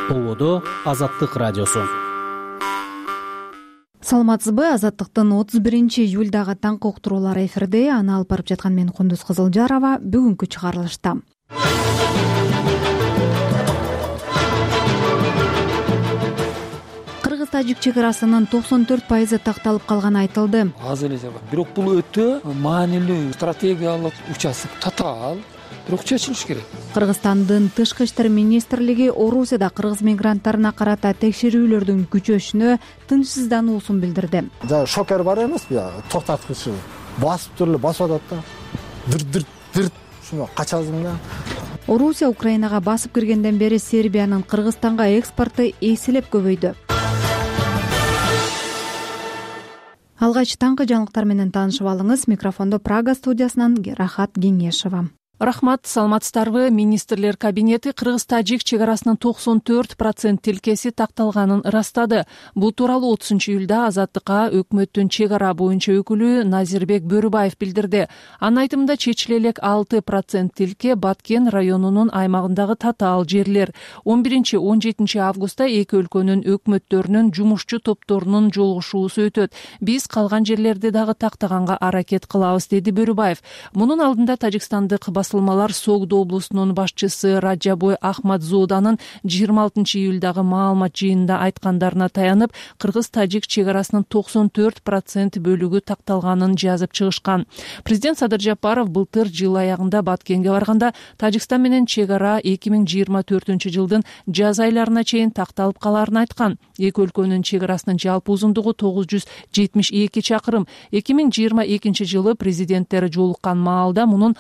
Ободо Азаттык радиосу. Саламатсызбы? Азаттыктын 31-июлдагы таңкы уктуруулары эфирде. Аны алып барып жаткан мен Кундуз Кызылжарова. Бүгүнкү чыгарылышта Кыргыз-Тажик чек арасынын 94% такталып калганы айтылды. Азыр эле бирок бул өтө маанилүү стратегиялык участок, татаал, бирок чечилиш керек. Кыргызстандын тышкы иштер министрлиги Орусияда кыргыз мигранттарына карата текшерүүлөрдүн күчөшүнө тынчсыздануусун билдирди. Шокер бар эмеспи? Токтоткучу басып туруп эле басып атат да. Дырт шуну качасың да. Орусия Украинага басып киргенден бери Сербиянын Кыргызстанга экспорту эселеп көбөйдү. Алгач таңкы жаңылыктар менен таанышып алыңыз. Микрофондо Прага студиясынан Рахат Кеңешова. Рахмат, саламатсыздарбы? Министрлер кабинети Кыргыз-Тажик чек арасынын 94% тилкеси такталганын ырастады. Бул тууралуу 30-июлда Азаттыкка өкмөттүн чек ара боюнча өкүлү Назирбек Бөрүбаев билдирди. Анын айтымында чечиле элек 6% тилке Баткен районунун аймагындагы татаал жерлер. 11-17 августта эки өлкөнүн өкмөттөрүнүн жумушчу топторунун жолугушуусу өтөт. Биз калган жерлерди дагы тактаганга аракет кылабыз, деди Бөрүбаев. Мунун алдында Тажикстандык басылмалар Согдо облусунун башчысы Раджабой Ахмадзоданын 26-июлдагы маалымат жыйынында айткандарына таянып, Кыргыз-Тажик чек арасынын 94% бөлүгү такталганын жазып чыгышкан. Президент Садыр Жапаров былтыр жыл аягында Баткенге барганда Тажикстан менен чек ара 2024-жылдын жаз айларына чейин такталып каларын айткан. Эки өлкөнүн чек арасынын жалпы узундугу 972 чакырым. 2022-жылы президенттери жолуккан маалда мунун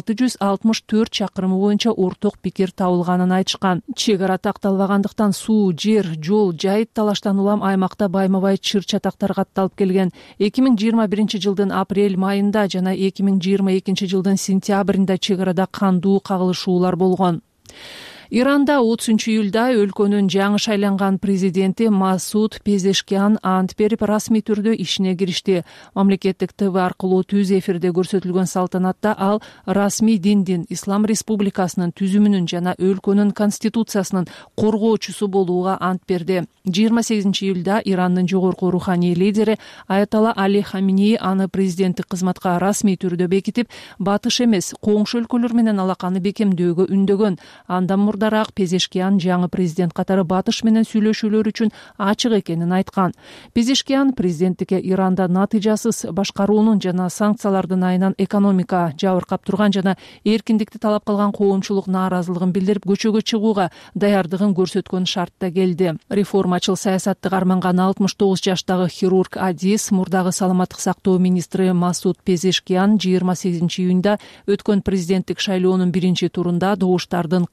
664 чакырымы боюнча орток пикир табылганын айтышкан. Чек ара такталбагандыктан суу, жер, жол, жайыт талаштан улам аймакта байма-бай чыр-чатактар катталып келген. 2021-жылдын апрель-майында жана 2022-жылдын сентябрында чек арада кандуу кагылышуулар болгон. Иранда 30-июлда өлкөнүн жаңы шайланган президенти Масуд Пезешкиан ант берип расмий түрдө ишине киришти. Мамлекеттик ТВ аркылуу түз эфирде көрсөтүлгөн салтанатта ал расмий диндин Ислам Республикасынын түзүмүнүн жана өлкөнүн конституциясынын коргоочусу болууга ант берди. 28-июлда Ирандын жогорку руханий лидери Аятолла Али Хаминеи аны президенттик кызматка расмий түрдө бекитип, батыш эмес, коңшу өлкөлөр менен алаканы бекемдөөгө үндөгөн. Андан мурдараак Пезешкиан жаңы президент катары батыш менен сүйлөшүүлөр үчүн ачык экенин айткан. Пезешкиан президенттикке Иранда натыйжасыз башкаруунун жана санкциялардын айынан экономика жабыркап турган жана эркиндикти талап кылган коомчулук нааразылыгын билдирип, көчөгө чыгууга даярдыгын көрсөткөн шартта келди. Реформачыл саясатты карманган 69 жаштагы хирург Адис, мурдагы саламаттык сактоо министри Масуд Пезешкиан 28-июнда өткөн президенттик шайлоонун биринчи турунда добуштардын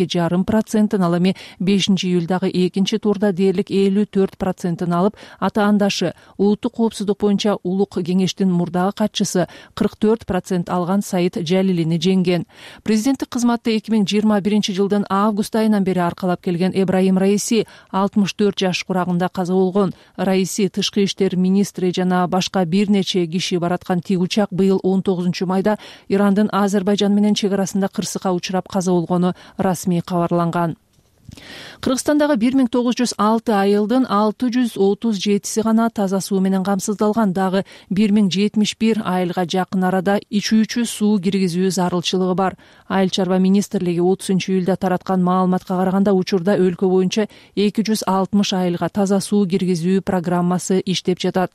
42,5%, ал эми 5-июлдагы экинчи турда дээрлик 54% алып, атаандашы улуттук коопсуздук боюнча улук кеңештин мурдагы катчысы 44% алган Саид Жалилини жеңген. Президенттик кызматты 2021-жылдын август айынан бери аркалап келген Эбрахим Раиси 64 жаш курагында каза болгон. Раиси тышкы иштер министри жана башка бир нече киши бараткан тик учак быйыл 19-майда Ирандын Азербайжан менен чек арасында кырсыкка учурап каза болгону расмий кабарланган. Кыргызстандагы 1906 айылдын 637 гана таза суу менен камсыздалган, дагы 1071 айылга жакын арада ичүүчү суу киргизүү зарылчылыгы бар. Айыл чарба министрлиги 30-июлда тараткан маалыматка караганда учурда өлкө боюнча 260 айылга таза суу киргизүү программасы иштеп жатат.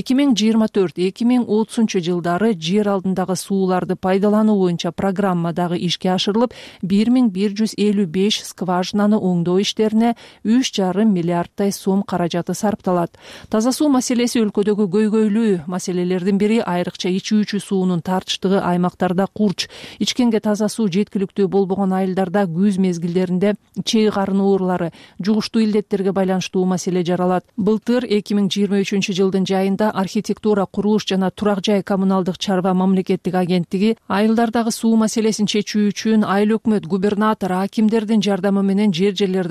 2024-2030 жылдары жер алдындагы сууларды пайдалануу боюнча программа дагы ишке ашырылып, 1155 скважинаны оңдоо иштерине 3,5 миллиардтай сом каражаты сарпталат. Таза суу маселеси өлкөдөгү көйгөйлүү маселелердин бири. Айрыкча ичүүчү суунун тартыштыгы аймактарда курч. Ичкенге таза суу жеткиликтүү болбогон айылдарда күз мезгилдеринде чей карын оорулары, жугуштуу илдеттерге байланыштуу маселе жаралат. Былтыр 2023-жылдын жайында архитектура, курулуш жана турак жай коммуналдык чарба мамлекеттик агенттиги айылдардагы суу маселесин чечүү үчүн айыл өкмөт, губернатор, акимдердин жардамы менен жерлерди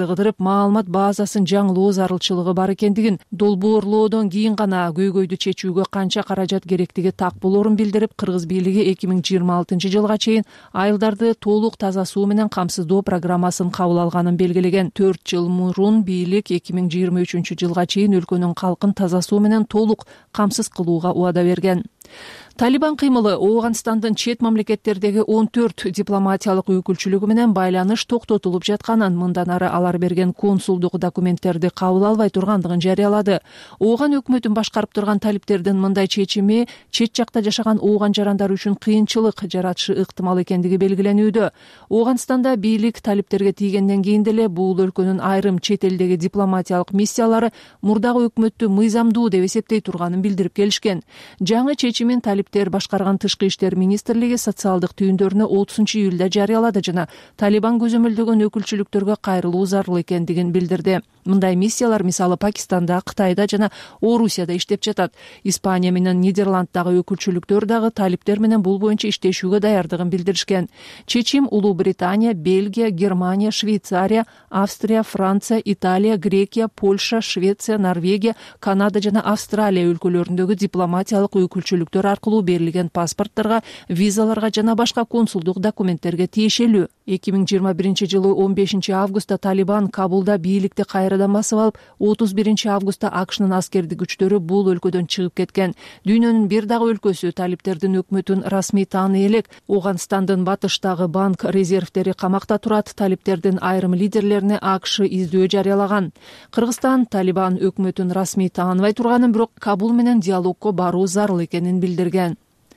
кыдырып маалымат базасын жаңылоо зарылчылыгы бар экендигин, долбоорлоодон кийин гана көйгөйдү чечүүгө канча каражат керектиги так болорун билдирип, кыргыз бийлиги 2026 жылга чейин айылдарды толук таза суу менен камсыздоо программасын кабыл алганын белгилеген. 4 жыл мурун бийлик 2023 жылга чейин өлкөнүн калкын таза суу менен толук камсыз кылууга убада берген. Талибан кыймылы Ооганстандын чет мамлекеттердеги 14 дипломатиялык өкүлчүлүгү менен байланыш токтотулуп жатканын, мындан ары алар берген консулдук документтерди кабыл албай тургандыгын жарыялады. Ооган өкмөтүн башкарып турган талиптердин мындай чечими чет жакта жашаган ооган жарандар үчүн кыйынчылык жаратышы ыктымал экендиги белгиленүүдө. Ооганстанда бийлик талиптерге тийгенден кийин деле бул өлкөнүн айрым чет элдеги дипломатиялык миссиялары мурдагы өкмөттү мыйзамдуу деп эсептей турганын билдирип келишкен. Жаңы чечимин талиптер башкарган Тышкы иштер министрлиги социалдык түйүндөрүнө 30 июлда жарыялады жана Талибан көзөмөлдөгөн өкүлчүлүктөргө кайрылуу зарыл экендигин билдирди. Мындай миссиялар мисалы Пакистанда, Кытайда жана Орусияда иштеп жатат. Испания менен Нидерланддагы өкүлчүлүктөр дагы талиптер менен бул боюнча иштешүүгө даярдыгын билдиришкен. Чечим Улуу Британия, Бельгия, Германия, Швейцария, Австрия, Франция, Италия, Грекия, Польша, Швеция, Норвегия, Канада жана Австралия өлкөлөрүндөгү дипломатиялык өкүлчүлүктөр аркылуу берилген паспорттарга, визаларга жана башка консулдук документтерге тиешелүү. 2021 жылы 15 августта Талибан Кабулда бийликти кайрадан басып алып, 31 августта АКШнын аскердик күчтөрү бул өлкөдөн чыгып кеткен. Дүйнөнүн бир дагы өлкөсү талиптердин өкмөтүн расмий тааный элек. Ооганстандын батыштагы банк резервдери камакта турат. Талиптердин айрым лидерлерине АКШ издөө жарыялаган. Кыргызстан Талибан өкмөтүн расмий тааныбай турганын, бирок Кабул менен диалогко баруу зарыл экенин билдирген.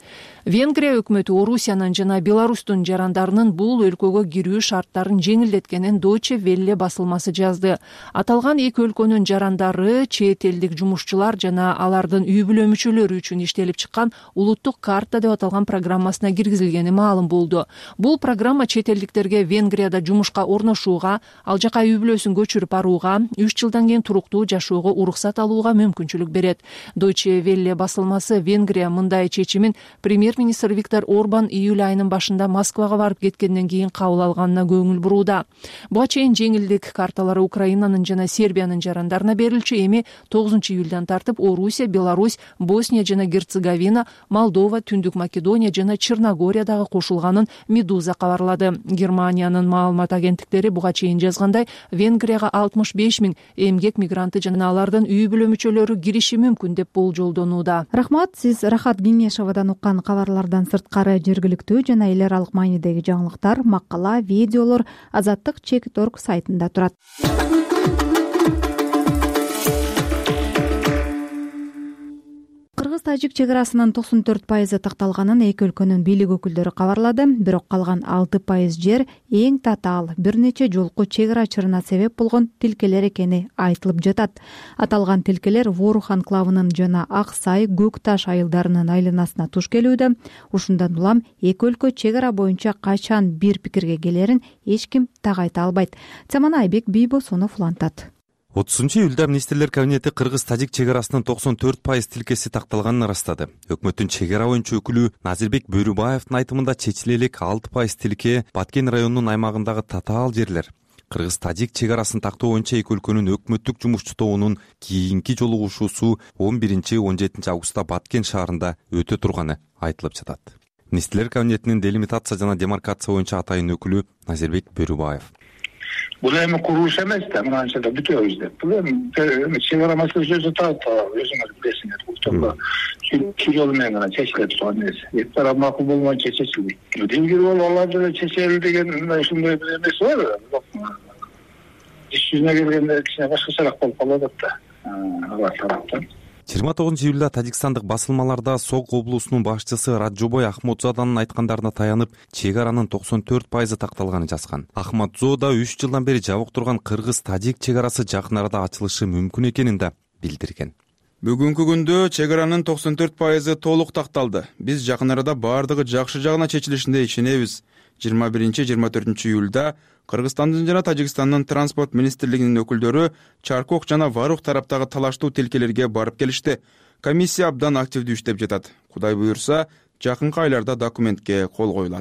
Венгрия өкмөтү Орусиянын жана Беларустун жарандарынын бул өлкөгө кирүү шарттарын жеңилдеткенин Deutsche Welle басылмасы жазды. Аталган эки өлкөнүн жарандары чет элдик жумушчулар жана алардын үй бүлө мүчөлөрү үчүн иштелип чыккан улуттук карта деп аталган программасына киргизилгени маалым болду. Бул программа чет элдиктерге Венгрияда жумушка орношууга, ал жака үй бүлөсүн көчүрүп барууга, 3 жылдан кийин туруктуу жашоого уруксат алууга мүмкүнчүлүк берет. Deutsche Welle басылмасы Венгрия мындай чечимин премьер-министр Виктор Орбан июль айынын башында Москвага барып кеткенден кийин кабыл алганына көңүл бурууда. Буга чейин жеңилдик карталары Украинанын жана Сербиянын жарандарына берилчү, эми 9 июлдан тартып Орусия, Беларусь, Босния жана Герцеговина, Молдова, Түндүк Македония жана Черногория дагы кошулганын Медуза кабарлады. Германиянын маалымат агенттиктери буга чейин жазгандай, Венгрияга 65 000 эмгек мигранты жана алардын үй бүлө мүчөлөрү кириши мүмкүн деп болжолдонууда. Рахмат, сиз Рахат Кеңешовадан уккан кабарлардан сырткары жергиликтүү жана эл аралык маанидеги жаңылыктар, макала, видеолор Азаттык.org сайтында турат. Кыргыз-тажик чек арасынын 94% такталганын эки өлкөнүн бийлик өкүлдөрү кабарлады. Бирок калган 6% жер эң татаал бир нече жолку чек ара чырына себеп болгон тилкелер экени айтылып жатат. Аталган тилкелер Ворух анклавынын жана Ак Сай, Көк Таш айылдарынын айланасына туш келүүдө. Ушундан улам эки өлкө чек ара боюнча качан бир пикирге келерин эч ким так айта албайт. Замана Айбек Бийбосунов улантат. 30 июлда министрлер кабинети Кыргыз-тажик чек арасынын 94% тилкеси такталганын ырастады. Өкмөттүн чек ара боюнча өкүлү Назирбек Бөрүбаевдин айтымында чечиле элек 6% тилке Баткен районунун аймагындагы татаал жерлер. Кыргыз-тажик чек арасын тактоо боюнча эки өлкөнүн өкмөттүк жумушчу тобунун кийинки жолугушуусу 11-17 августта Баткен шаарында өтө турганы айтылып жатат. Министрлер кабинетинин делимитация жана демаркация боюнча атайын өкүлү Назирбек Бөрүбаев: Бул эми курулуш эмес да, мынанча да бүтөбүз деп. Бул эми чек ара маселеси өзүңөр билесиңер. Бул чүй жолу менен гана чечилет турган нерсе. Эки тарап макул болмойча чечилбейт. Дилгир болуп алар деле чечели деген ушундай бир эмес бар. Иш жүзүнө келгенде кичине башкачараак болуп калат да. Алар тараптан. 29 июлда Тажикстандык басылмаларда Сок облусунун башчысы Раджобой Ахмадзоданын айткандарына таянып, чек аранын 94% такталганын жазган. Ахмадзода 3 жылдан бери жабык турган Кыргыз-тажик чек арасы жакын арада ачылышы мүмкүн экенин да билдирген. Бүгүнкү күндө чек аранын 94% толук такталды. Биз жакын арада бардыгы жакшы жагына чечилишине ишенебиз. 21-24 июлда Кыргызстандын жана Тажикстандын транспорт министрлигинин өкүлдөрү Чаркок жана Варух тараптагы талаштуу тилкелерге барып келишти. Комиссия абдан активдүү иштеп жатат. Кудай буюрса, жакынкы айларда документке кол коюлат.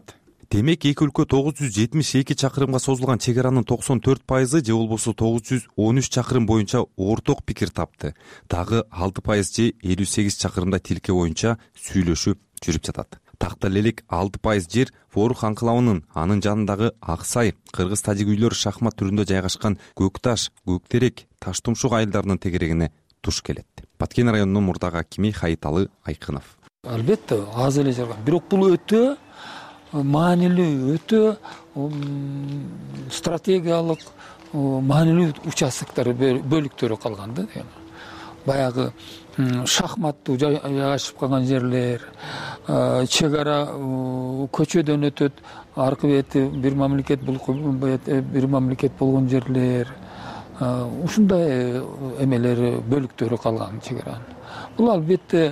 демек эки өлкө 972 чакырымга созулган чек аранын 94% же болбосо 913 чакырым боюнча орток пикир тапты. Дагы 6% же 58 чакырымда тилке боюнча сүйлөшүп жүрүп жатат. Тактал элек 6% жер Ворух анклавынын анын жанындагы Ак Сай, кыргыз-тажик үйлөр шахмат түрүндө жайгашкан Көк Таш, Көк Терек, Таш Тумшук айылдарынын тегерегине туш келет. Баткен районунун мурдагы акими Хайыталы Айкынов. Албетте аз эле жарган, бирок бул өтө маанилүү, өтө стратегиялык маанилүү участоктор, бөлүктөрү калган да. Баягы шахматтуу жайгашып калган жерлер, чек ара көчөдөн өтөт, аркы бети бир мамлекет, бул бир мамлекет болгон жерлер, ушундай эмелери, бөлүктөрү калган чек аранын. Бул албетте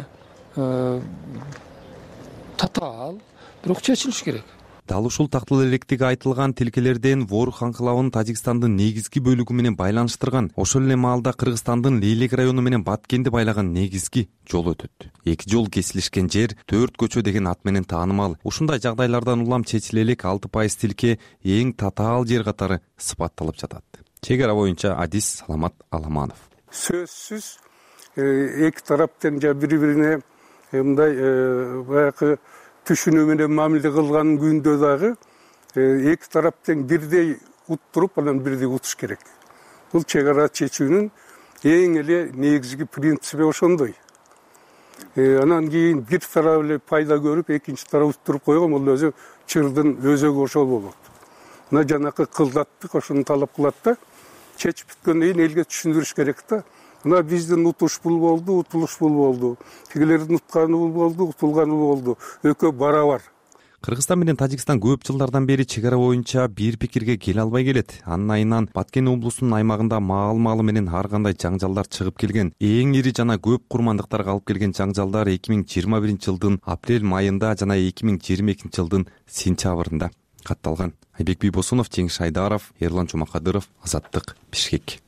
татаал, бирок чечилиш керек. Дал ушул тактал электиги айтылган тилкелерден Ворух анклавын Тажикстандын негизги бөлүгү менен байланыштырган, ошол эле маалда Кыргызстандын Лейлек району менен Баткенди байлаган негизги жол өтөт. Эки жол кесилишкен жер 4 көчө деген ат менен таанымал. Ушундай жагдайлардан улам чечиле элек 6% тилке эң татаал жер катары сыпатталып жатат. Чек ара боюнча Адис Саламат Аламанов. Сөзсүз эки тараптан бири-бирине мындай баягы түшүнүү менен мамиле кылган күндө дагы эки тараптан бирдей уттуруп, анан бирдей утуш керек. Бул чек ара чечүүнүн эң эле негизги принциби ошондой. Анан кийин бир тарап эле пайда көрүп, экинчи тарап уттуруп койгон, бул өзү чырдын өзөгү ошол болот. Мына жанакы кылдаттык ошону талап кылат да, чечип бүткөндөн кийин элге түшүндүрүш керек да. Мына биздин утуш бул болду, утулуш бул болду. Тигилердин утканы бул болду, утулганы бул болду. Экөө барабар. Кыргызстан менен Тажикстан көп жылдардан бери чек ара боюнча бир пикирге келе албай келет. Анын айынан Баткен облусунун аймагында маал-маалы менен ар кандай жаңжалдар чыгып келген. Эң ири жана көп курмандыктарга алып келген жаңжалдар 2021 жылдын апрель майында жана 2022 жылдын сентябрында катталган. Айбек Бийбосунов, Жеңиш Айдаров, Эрлан Жумакадыров, Азаттык, Бишкек.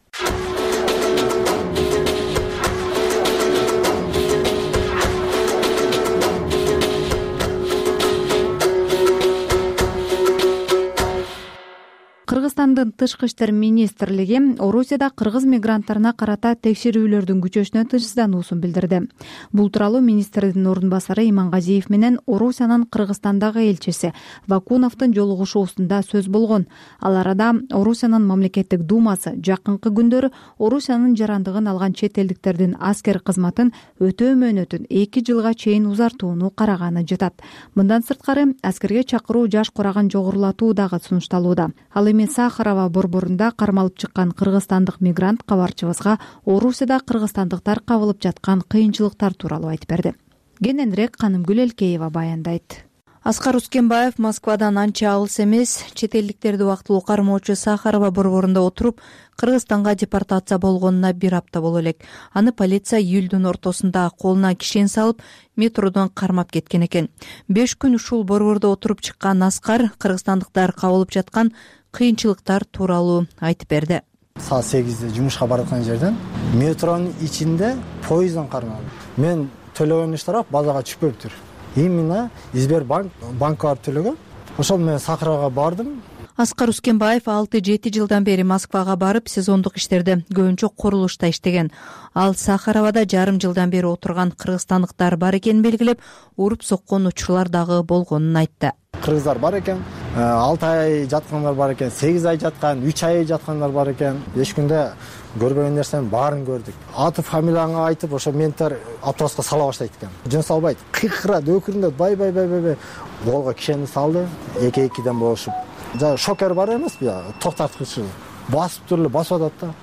Кыргызстандын тышкы иштер министрлиги Орусияда кыргыз мигранттарына карата текшерүүлөрдүн күчөшүнө тынчсыздануусун билдирди. Бул тууралуу министрдин ордун басары Имангазиев менен Орусиянын Кыргызстандагы элчиси Вакуновдун жолугушуусунда сөз болгон. Ал арада Орусиянын мамлекеттик думасы жакынкы күндөрү Орусиянын жарандыгын алган чет элдиктердин аскер кызматын өтөө мөөнөтүн 2 жылга чейин узартууну караганы жатат. Мындан сырткары аскерге чакыруу жаш кураган жогорулатуу дагы сунушталууда. Ал эми Сахарова борборунда кармалып чыккан кыргызстандык мигрант кабарчыбызга Орусияда кыргызстандыктар кабылып жаткан кыйынчылыктар тууралуу айтып берди. Кененирээк Канымгүл Элкеева баяндайт. Аскар Ускенбаев Москвадан анча алыс эмес, чет элдиктерди убактылуу кармоочу Сахарова борборунда отуруп, Кыргызстанга депортация болгонуна 1 апта боло элек. Аны полиция июлдун ортосунда колуна кишен салып, метродон кармап кеткен экен. 5 күн ушул борбордо отуруп чыккан Аскар кыргызстандыктар кабылып жаткан кыйынчылыктар тууралуу айтып берди. Саат 8-де жумушка бараткан жерден метронун ичинде поезддан кармалды. Мен төлөгөн штраф базага түшпөптүр. Именно Избербанк банкка барып төлөгөн. Ошол менен Сахарага бардым. Аскар Ускенбаев 6-7 жылдан бери Москвага барып, сезондук иштерде көбүнчө курулушта иштеген. Ал Сахаровада жарым жылдан бери отурган кыргызстандыктар бар экенин белгилеп, уруп соккон учурлар дагы болгонун айтты. Кыргыздар бар экен, 6 ай жаткандар бар экен, 8 ай жаткан, 3 ай жаткандар бар экен. 5 күндө көрбөгөн нерсенин баарын көрдүк. Аты фамилияңа айтып, ошо менттер автобуска сала баштайт экен. Жөн салбайт. Кыйкырат, өкүрүндөт, бай. Голго кишени салды, 2-2ден болушуп. Шокер бар эмеспи, токтоткучу. Басып туруп басып атат да.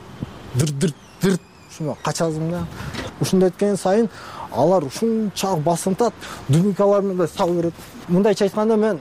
Дыр ушуну качасың да. Ушундай эткен сайын алар ушунчалык басынтат, дубинкалар менен салып берет. Мындайча айтканда мен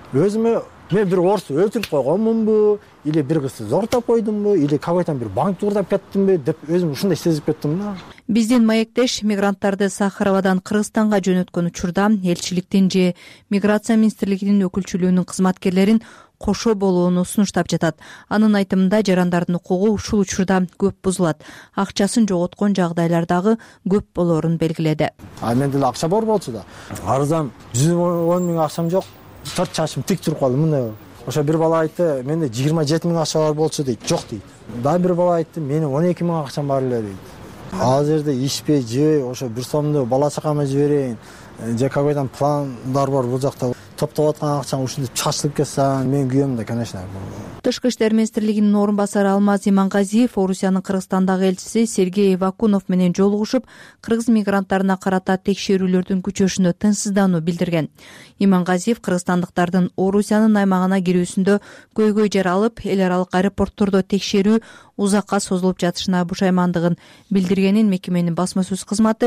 бир орус өлтүрүп койгонмунбу, или бир кызды зордоп койдумбу, или какой-то бир банкты уурдап кеттимби деп өзүм ушундай сезип кеттим да. Биздин маектеш мигранттарды Сахаровадан Кыргызстанга жөнөткөн учурда элчиликтин же миграция министрлигинин өкүлчүлүгүнүн кызматкерлерин кошо болууну сунуштап жатат. Анын айтымында жарандардын укугу ушул учурда көп бузулат. Акчасын жоготкон жагдайлар дагы көп болоорун белгиледи. Менде деле акча бар болчу да. Арзан 110 миң акчам жок. 4 жашым тик туруп калды мындай болуп. Ошо бир бала айтты, менде 27 миң акча бар болчу дейт. Жок дейт. Дагы бир бала айтты, менин 12 миң акчам бар эле дейт. Ал жерде ишпей жебей, ошо бир сомду бала чакама жиберейин, же какой-то пландар бар бул жакта. Топтоп аткан акчаң ушинтип чачылып кетсе, мен күйөм да, конечно. Тышкы иштер министрлигинин орун басары Алмаз Имангазиев Орусиянын Кыргызстандагы элчиси Сергей Вакунов менен жолугушуп, кыргыз мигранттарына карата текшерүүлөрдүн күчөшүнө тынчсыздануу билдирген. Имангазиев кыргызстандыктардын Орусиянын аймагына кирүүсүндө көйгөй жер алып, эл аралык аэропорттордо текшерүү узакка созулуп жатышына бушаймандыгын билдиргенин мекеменин басма сөз кызматы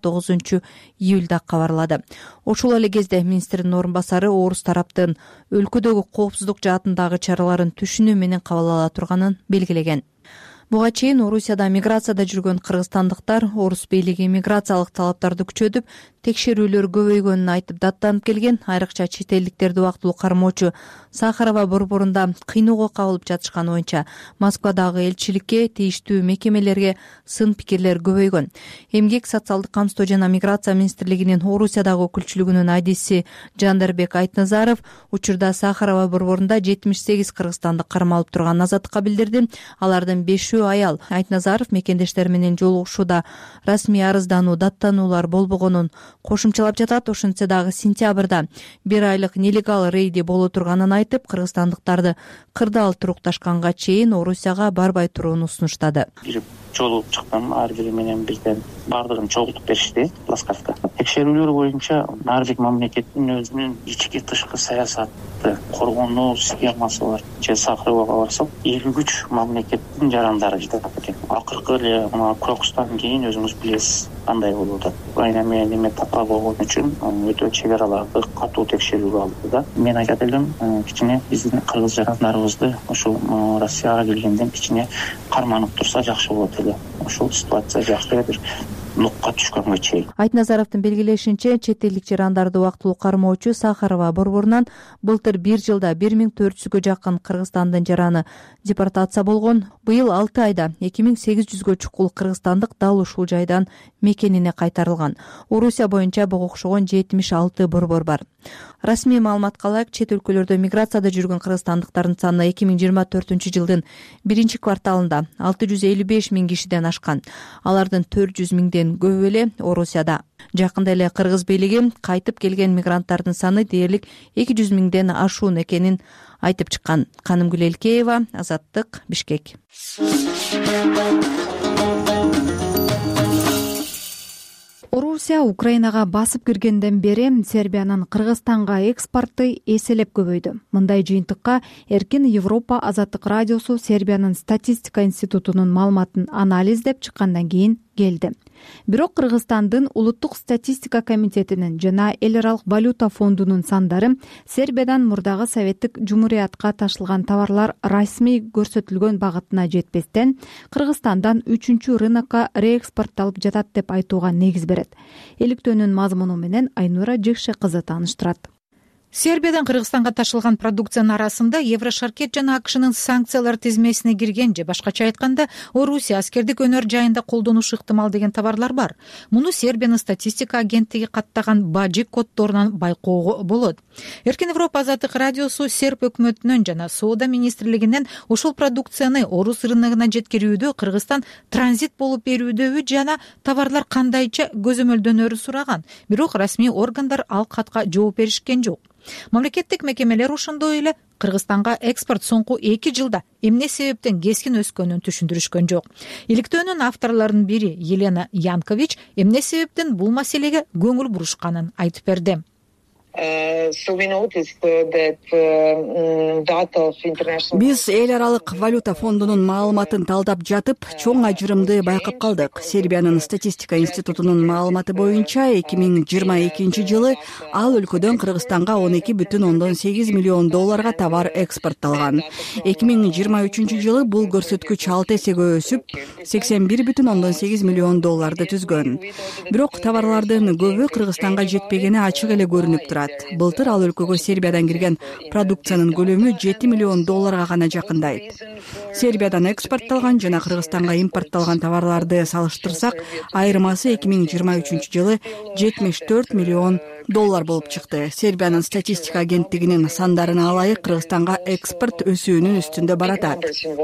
29 июлда кабарлады. Ошол эле кезде министрдин орун басары орус тараптын өлкөдөгү коопсуздук жаатындагы чараларын түшүнүү менен кабыл ала турганын белгилеген. Буга чейин Орусияда миграцияда жүргөн кыргызстандыктар орус бийлиги миграциялык талаптарды күчөтүп, текшерүүлөр көбөйгөнүн айтып даттанып келген. Айрыкча чет элдиктерди убактылуу кармоочу Сахарова борборунда кыйноого кабылып жатышканы боюнча Москвадагы элчиликке, тийиштүү мекемелерге сын пикирлер көбөйгөн. Эмгек, социалдык камсыздоо жана миграция министрлигинин Орусиядагы өкүлчүлүгүнүн айдиси Жандербек Айтназаров учурда Сахарова борборунда 78 кыргызстандык кармалып турганын Азаттыкка билдирди. Алардын 5 аял. Айтназаров мекендештер менен жолугушууда расмий арыздануу, даттануулар болбогонун кошумчалап жатат. Ошентсе дагы сентябрда 1 айлык нелегал рейди боло турганын айтып, кыргызстандыктарды кырдаал турукташканга чейин Орусияга барбай турууну сунуштады. Жолугуп чыктым, ар бири менен бизден бардыгын чогултуп беришти Ласкаровка. Текшерүүлөр боюнча ар бир мамлекеттин өзүнүн ички тышкы саясаты, коргонуу схемасы бар. Сахаровага барсак, 53 мамлекеттин жарандары жатат экен. Акыркы эле Кыргызстандан кийин өзүңүз билесиз кандай болуп атат. Айнаме неме тапа болгон үчүн өтө чек араларды катуу текшерүүгө алды да. Мен айтат элем, кичине биздин кыргыз жарандарыбызды ошол Россияга келгенден кичине карманып турса жакшы болот. Ошол ситуация жакшы бир нукка түшкөнгө чейин. Айтназаровдун белгилешинче, чет элдик жарандарды убактылуу кармоочу Сахарова борборунан былтыр 1 жылда 1400гө жакын Кыргызстандын жараны депортация болгон. Быйыл 6 айда 2800гө чукул кыргызстандык дал ушул жайдан мекенине кайтарылган. Орусия боюнча буга окшогон 76 борбор бар. Расмий маалыматка ылайык, чет өлкөлөрдө миграцияда жүргөн кыргызстандыктардын саны 2024-жылдын 1-кварталында 655 миң кишиден ашкан. Алардын 400 миңден көбү эле Орусияда. Жакында эле кыргыз бийлиги кайтып келген мигранттардын саны дээрлик 200 миңден ашуун экенин айтып чыккан. Канымгүл Элкеева, Азаттык, Бишкек. Орусия Украинага басып киргенден бери Сербиянын Кыргызстанга экспорты эселеп көбөйдү. Мындай жыйынтыкка Эркин Европа азаттык радиосу Сербиянын статистика институтунун маалыматын анализдеп чыккандан кийин келди. Бирок Кыргызстандын улуттук статистика комитетинин жана эл аралык валюта фондунун сандары Сербиядан мурдагы советтик жумуриятка ташылган товарлар расмий көрсөтүлгөн багытына жетпестен Кыргызстандан 3-чү рынокко реэкспортталып жатат деп айтууга негиз берет. Иликтөөнүн мазмуну менен Айнура Жекше кызы тааныштырат. Сербиядан Кыргызстанга ташылган продукциянын арасында Еврошаркет жана АКШнын санкциялар тизмесине кирген же башкача айтканда Орусия аскердик өнөр жайында колдонушу ыктымал деген товарлар бар. Муну Сербиянын статистика агенттиги каттаган бажи коддорунан байкоого болот. Эркин Европа азаттык радиосу Серб өкмөтүнөн жана соода министрлигинен ушул продукцияны орус рыногуна жеткирүүдө, Кыргызстан транзит болуп берүүдөбү жана товарлар кандайча көзөмөлдөнөрү сураган. Бирок расмий органдар ал катка жооп беришкен жок. Мамлекеттик мекемелер ошондой эле Кыргызстанга экспорт соңку 2 жылда эмне себептен кескин өскөнүн түшүндүрүшкөн жок. Иликтөөнүн авторлорунун бири Елена Янкович эмне себептен бул маселеге көңүл бурушканын айтып берди. Биз эл аралык валюта фондунун маалыматын талдап жатып, чоң ажырымды байкап калдык. Сербиянын статистика институтунун маалыматы боюнча 2022 жылы ал өлкөдөн Кыргызстанга 12,8 миллион долларга товар экспортталган. 2023 жылы бул көрсөткүч 6 эсеге өсүп, 81,8 миллион долларды түзгөн. Бирок товарлардын көбү Кыргызстанга жетпегени ачык эле көрүнүп турат. турат. Былтыр ал өлкөгө Сербиядан кирген продукциянын көлөмү $7 миллион гана жакындайт. Сербиядан экспортталган жана Кыргызстанга импортталган товарларды салыштырсак, айырмасы 2023-жылы $74 миллион болуп чыкты. Сербиянын статистика агенттигинин сандарына ылайык Кыргызстанга экспорт өсүүнүн үстүндө баратат.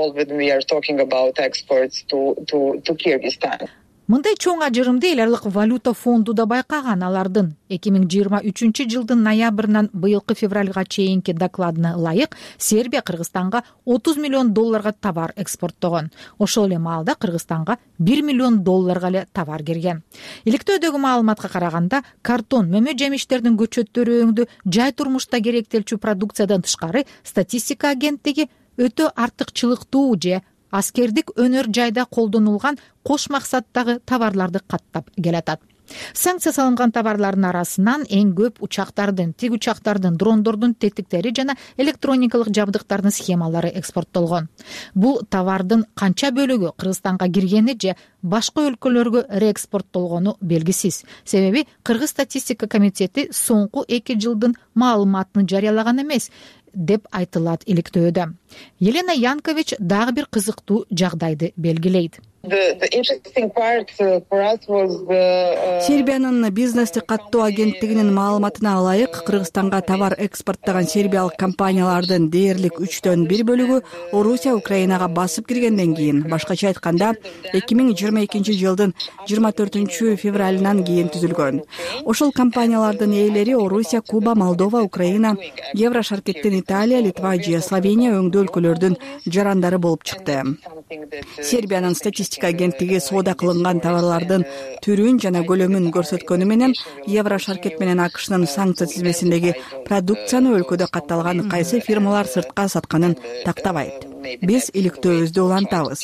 Мындай чоң ажырымды эл аралык валюта фонду да байкаган. Алардын 2023-жылдын ноябрынан быйылкы февралга чейинки докладына ылайык Сербия Кыргызстанга $30 миллион товар экспорттогон. Ошол эле маалда Кыргызстанга $1 миллион эле товар кирген. Иликтөөдөгү маалыматка караганда, картон, мөмө жемиштердин көчөттөрү өңдүү, жай турмушта керектелчү продукциядан тышкары статистика агенттиги өтө артыкчылыктуу же аскердик өнөр жайда колдонулган кош максаттагы товарларды каттап келатат. Санкция салынган товарлардын арасынан эң көп учактардын, тик учактардын, дрондордун тетиктери жана электроникалык жабдыктардын схемалары экспорттолгон. Бул товардын канча бөлүгү Кыргызстанга киргени же башка өлкөлөргө реэкспорттолгону белгисиз. Себеби Кыргыз статистика комитети соңку 2 жылдын маалыматын жарыялаган эмес деп айтылат иликтөөдө. Елена Янкович дагы бир кызыктуу жагдайды белгилейт. Сербиянын бизнести каттоо агенттигинин маалыматына ылайык, Кыргызстанга товар экспорттогон сербиялык компаниялардын дээрлик 1/3 бөлүгү Орусия, Украинага басып киргенден кийин, башкача айтканда 2022-жылдын 24 февралынан кийин түзүлгөн. Ошол компаниялардын ээлери Орусия, Куба, Молдова, Украина, Еврошаркеттен Италия, Литва же Словения өңдүү өлкөлөрдүн жарандары болуп чыкты. Сербиянын статистика агенттиги соода кылынган товарлардын түрүн жана көлөмүн көрсөткөнү менен Еврошаркет менен АКШнын санкция тизмесиндеги продукцияны өлкөдө катталган кайсы фирмалар сыртка сатканын тактабайт. Биз иликтөөбүздү улантабыз.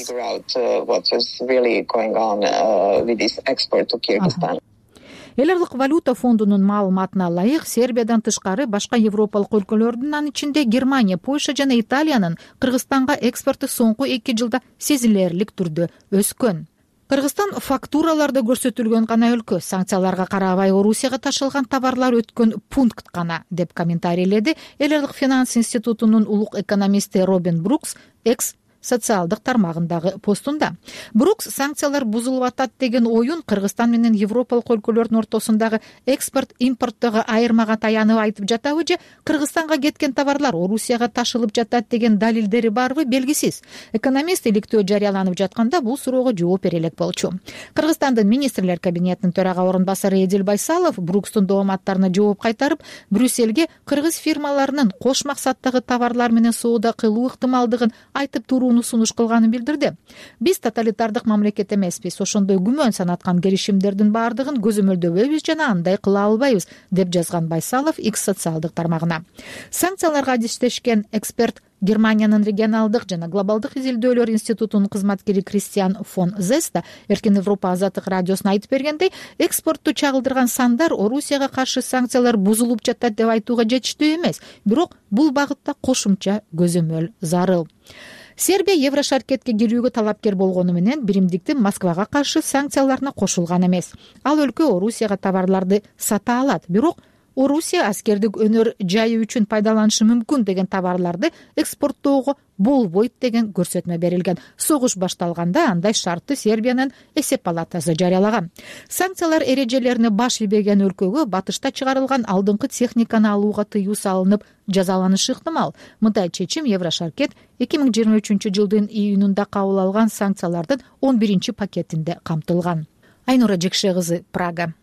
Эл аралык валюта фондунун маалыматына ылайык, Сербиядан тышкары башка европалык өлкөлөрдүн, анын ичинде Германия, Польша жана Италиянын Кыргызстанга экспорту соңку 2 жылда сезилерлик түрдө өскөн. Кыргызстан фактураларда көрсөтүлгөн гана өлкө, санкцияларга карабай Орусияга ташылган товарлар өткөн пункт гана, деп комментарийледи Эл аралык финанс институтунун улук экономисти Робин Брукс социалдык тармагындагы постунда. Брукс санкциялар бузулуп атат деген оюн Кыргызстан менен европалык өлкөлөрдүн ортосундагы экспорт-импорттогу айырмага таянып айтып жатабы же Кыргызстанга кеткен товарлар Орусияга ташылып жатат деген далилдери барбы белгисиз. Экономист иликтөө жарыяланып жатканда бул суроого жооп бере элек болчу. Кыргызстандын министрлер кабинетинин төрага орун басары Эдил Байсалов Брукстун дооматтарына жооп кайтарып, Брюссельге кыргыз фирмаларынын кош максаттагы товарлар менен соода кылуу ыктымалдыгын айтып турууну сунуш кылганын билдирди. Биз тоталитардык мамлекет эмеспиз, ошондой күмөн санаткан келишимдердин баардыгын көзөмөлдөбөйбүз жана андай кыла албайбыз, деп жазган Байсалов X социалдык тармагына. Санкцияларга адистешкен эксперт Германиянын регионалдык жана глобалдык изилдөөлөр институтунун кызматкери Кристиан фон Зеста Эркин Европа азаттык радиосуна айтып бергендей, экспортту чагылдырган сандар Орусияга каршы санкциялар бузулуп жатат деп айтууга жетиштүү эмес, бирок бул багытта кошумча көзөмөл зарыл. Сербия Еврошаркетке кирүүгө талапкер болгону менен биримдиктин Москвага каршы санкцияларына кошулган эмес. Ал өлкө Орусияга товарларды сата алат, бирок Орусия аскердик өнөр жайы үчүн пайдаланышы мүмкүн деген товарларды экспорттоого болбойт деген көрсөтмө берилген. Согуш башталганда андай шартты Сербиянын эсеп палатасы жарыялаган. Санкциялар эрежелерине баш ийбеген өлкөгө батышта чыгарылган алдыңкы техниканы алууга тыюу салынып жазаланышы ыктымал. Мындай чечим Еврошаркет 2023-жылдын июнунда кабыл алган санкциялардын 11-пакетинде камтылган. Айнура Жекше кызы, Прага.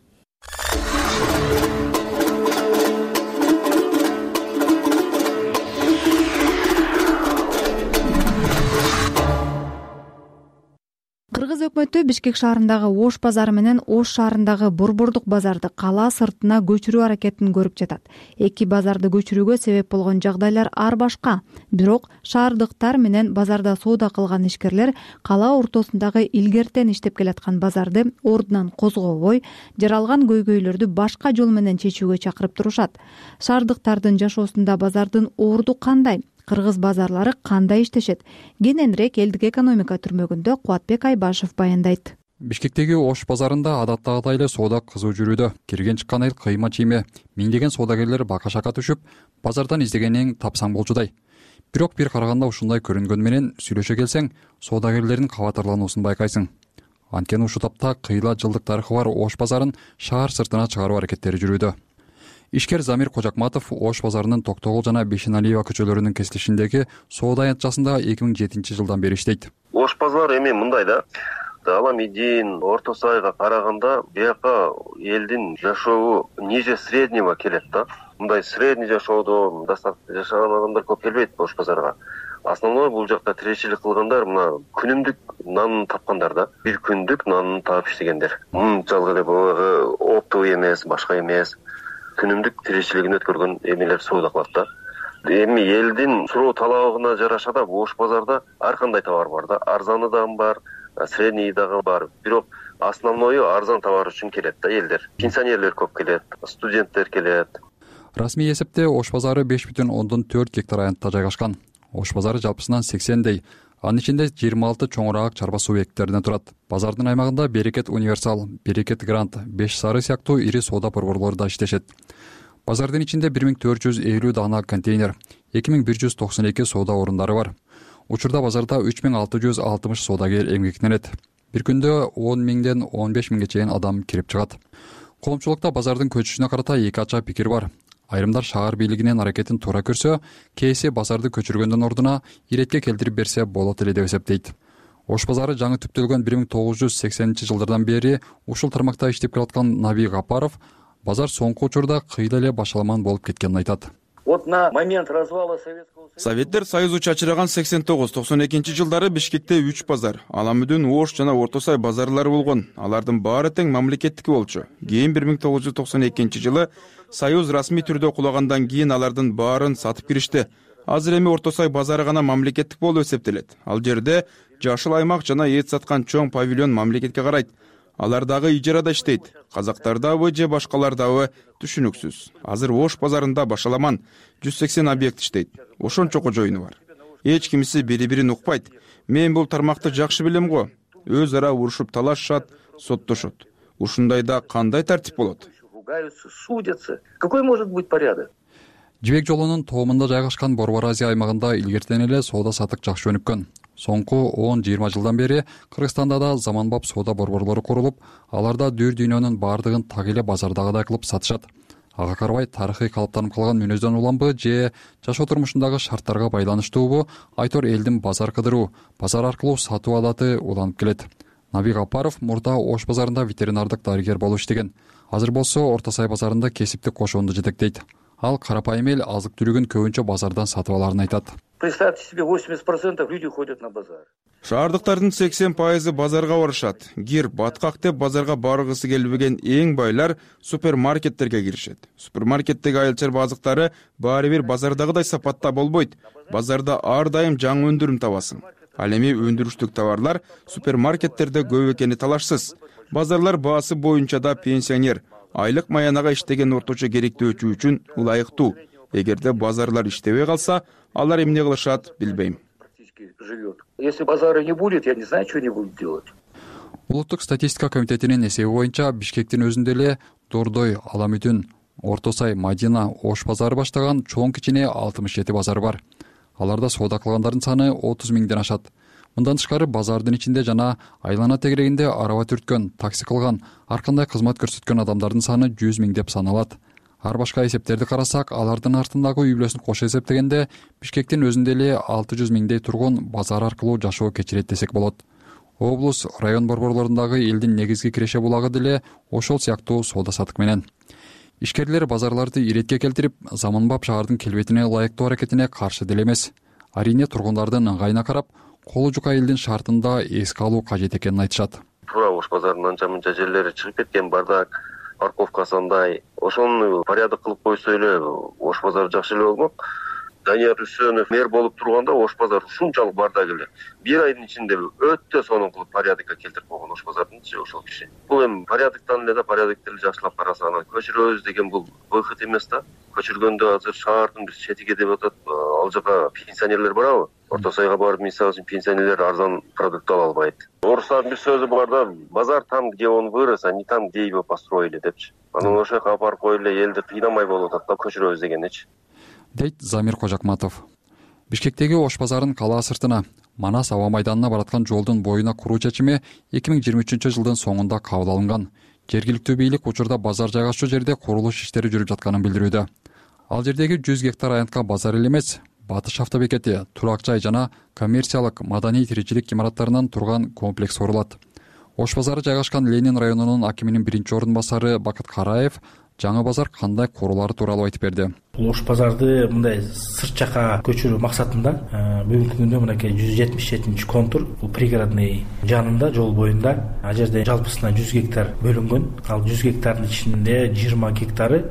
Кыргыз өкмөтү Бишкек шаарындагы Ош базары менен Ош шаарындагы Борбордук базарды кала сыртына көчүрүү аракетин көрүп жатат. Эки базарды көчүрүүгө себеп болгон жагдайлар ар башка. Бирок шаардыктар менен базарда соода кылган ишкерлер кала ортосундагы илгертен иштеп келаткан базарды ордунан козгобой, жаралган көйгөйлөрдү башка жол менен чечүүгө чакырып турушат. Шаардыктардын жашоосунда базардын орду кандай? Кыргыз базарлары кандай иштешет? Кененирээк элдик экономика түрмөгүндө Кубатбек Айбашев баяндайт. Бишкектеги Ош базарында адаттагыдай эле соода кызуу жүрүүдө. Кирген чыккан эл кыйма чийме, миңдеген соодагерлер бака-шака түшүп, базардан издегениң тапсаң болчудай. Бирок бир караганда ушундай көрүнгөн менен сүйлөшө келсең, соодагерлердин кабатырлануусун байкайсың. Анткени ушул тапта кыйла жылдык тарыхы бар Ош базарын шаар сыртына чыгаруу аракеттери жүрүүдө. Ишкер Замир Кожакматов Ош базарынын Токтогул жана Бешеналиева көчөлөрүнүн кесилишиндеги соода аянтчасында 2007 жылдан бери иштейт. Ош базар эми мындай да. Аламидин, Орто Сайга караганда бияка элдин жашообу ниже среднего келет да. Мындай средний жашоодо жашаган адамдар көп келбейт Ош базарга. Основной бул жакта тиричилик кылгандар мына күнүмдүк нанын тапкандар да. Бир күндүк нанын таап иштегендер. Мынчалык эле баягы оптовый эмес, башка эмес. Күнүмдүк тиричилигин өткөргөн эмелер соода кылат да. Эми элдин суроо талабына жараша да Ош базарда ар кандай товар бар да. Арзаны да бар, средний дагы бар. Бирок основною арзан товар үчүн келет да элдер. Пенсионерлер көп келет, студенттер келет. Расмий эсепте Ош базары 5,4 гектар аянтта жайгашкан. Ош базары жалпысынан 80дей, анын ичинде 26 чоңураак чарба субъекттеринен турат. Базардын аймагында Берекет Универсал, Берекет Грант, Беш Сары сыяктуу ири соода борборлору да иштешет. Базардын ичинде 1450 даана контейнер, 2192 соода орундары бар. Учурда базарда 3660 соодагер эмгектенет. Бир күндө 10 миңден 15 миңге чейин адам кирип чыгат. Коомчулукта базардын көчүшүнө карата эки ача пикир бар. Айрымдар шаар бийлигинин аракетин туура көрсө, кээси базарды көчүргөндөн ордуна иретке келтирип берсе болот эле деп эсептейт. Ош базары жаңы түптөлгөн 1980-жылдардан бери ушул тармакта иштеп келаткан Наби Гапаров базар соңку учурда кыйла эле башаламан болуп кеткенин айтат. Вот на момент развала Советского Союза Советтер Союзу чачыраган 89-92 жылдары Бишкекте 3 базар, Аламүдүн, Ош жана Орто Сай базарлары болгон. Алардын баары тең мамлекеттики болчу. Кийин 1992 жылы Союз расмий түрдө кулагандан кийин алардын баарын сатып киришти. Азыр эми Орто Сай базары гана мамлекеттик болуп эсептелет. Ал жерде жашыл аймак жана эт саткан чоң павильон мамлекетке карайт. Алар дагы ижарада иштейт. Казактардабы же башкалардабы түшүнүксүз. Азыр Ош базарында башаламан 180 объект иштейт. Ошончо кожоюну бар. Эч кимиси бири-бирин укпайт. Мен бул тармакты жакшы билем го. Өз ара урушуп талашышат, соттошот. Ушундайда кандай тартип болот? Судятся. Какой может быть порядок? Жибек жолунун тоомунда жайгашкан Борбор Азия аймагында илгертен эле соода сатык жакшы өнүккөн. Соңку 10-20 жылдан бери Кыргызстанда да заманбап соода борборлору курулуп, аларда дүр дүйнөнүн баардыгын так эле базардагыдай кылып сатышат. Ага карабай тарыхый калыптанып калган мүнөздөн уламбы же жашоо турмушундагы шарттарга байланыштуубу айтор элдин базар кыдыруу, базар аркылуу сатуу адаты уланып келет. Наби Гапаров мурда Ош базарында ветеринардык дарыгер болуп иштеген. Азыр болсо Орто Сай базарында кесиптик кошоонду жетектейт. Ал карапайым эл азык-түлүгүн көбүнчө базардан сатып аларын айтат. Представьте себе, 80% люди ходят на базар. Шаардыктардын 80% базарга барышат. Гир, баткак деп базарга баргысы келбеген эң байлар супермаркеттерге киришет. Супермаркеттеги айыл чарба азыктары баары бир базардагыдай сапатта болбойт. Базарда ар дайым жаңы өндүрүм табасың. Ал эми өндүрүштүк товарлар супермаркеттерде көп экени талашсыз. Базарлар баасы боюнча да пенсионер, айлык маянага иштеген орточо керектөөчү үчүн ылайыктуу. Эгерде базарлар иштебей калса, алар эмне кылышат билбейм. Если базара не будет, я не знаю, что они будут делать. Улуттук статистика комитетинин эсеби боюнча Бишкектин өзүндө эле Дордой, Аламүдүн, Орто Сай, Мадина, Ош базары баштаган чоң кичине 67 базар бар. Аларда соода кылгандардын саны 30 миңден ашат. Мындан тышкары базардын ичинде жана айлана тегерегинде араба түрткөн, такси кылган, ар кандай кызмат көрсөткөн адамдардын саны 100 миң деп саналат. Ар башка эсептерди карасак, алардын артындагы үй бүлөсүн кошо эсептегенде Бишкектин өзүндө эле 600 миңдей тургун базар аркылуу жашоо кечирет десек болот. Облус, район борборлорундагы элдин негизги киреше булагы деле ошол сыяктуу соода сатык менен. Ишкерлер базарларды иретке келтирип, заманбап шаардын келбетине ылайыктуу аракетине каршы деле эмес. Арине тургундардын ыңгайына карап, колу жука элдин шартында эске алуу кажет экенин айтышат. Туура Ош базарынын анча-мынча жерлери чыгып кеткен, бардак, парковкасы андай. Ошону порядок кылып койсо эле Ош базары жакшы эле болмок. Данияр Үсөнов мэр болуп турганда Ош базар ушунчалык бардак эле. Бир айдын ичинде өтө сонун кылып порядокко келтирип койгон Ош базардынчы ошол киши. Бул эми порядоктон эле да порядокты жакшылап караса анан көчүрөбүз деген бул выход эмес да. Көчүргөндө азыр шаардын бир четиге деп атат, ал жака пенсионерлер барабы? Орто сайга барып, мисалы үчүн пенсионерлер арзан продукт ала албайт. Орустардын бир сөзү бар да, базар там, где он вырос, а не там, где его построили депчи. Анан ошол жака апарып коюп эле элди кыйнамай болуп атат да, көчүрөбүз дегеничи. Дейт Замир Кожакматов. Бишкектеги Ош базарын калаа сыртына, Манас аба майданына бараткан жолдун боюна куруу чечими 2023-жылдын соңунда кабыл алынган. Жергиликтүү бийлик учурда базар жайгашуу жерде курулуш иштери жүрүп жатканын билдирүүдө. Ал жердеги 100 гектар аянтка базар эле эмес, Батыш автобекети, турак жай жана коммерциялык маданий тиричилик имараттарынан турган комплекс курулат. Ош базары жайгашкан Ленин районунун акиминин биринчи орун басары Бакыт Караев жаңы базар кандай курулары тууралуу айтып берди. Ош базарды мындай сырт жака көчүрүү максатында бүгүнкү күндө мынакей 177 контур, бул пригородный жанында, жол боюнда. Ал жерде жалпысына 100 гектар бөлүнгөн. Ал 100 гектардын ичинде 20 гектары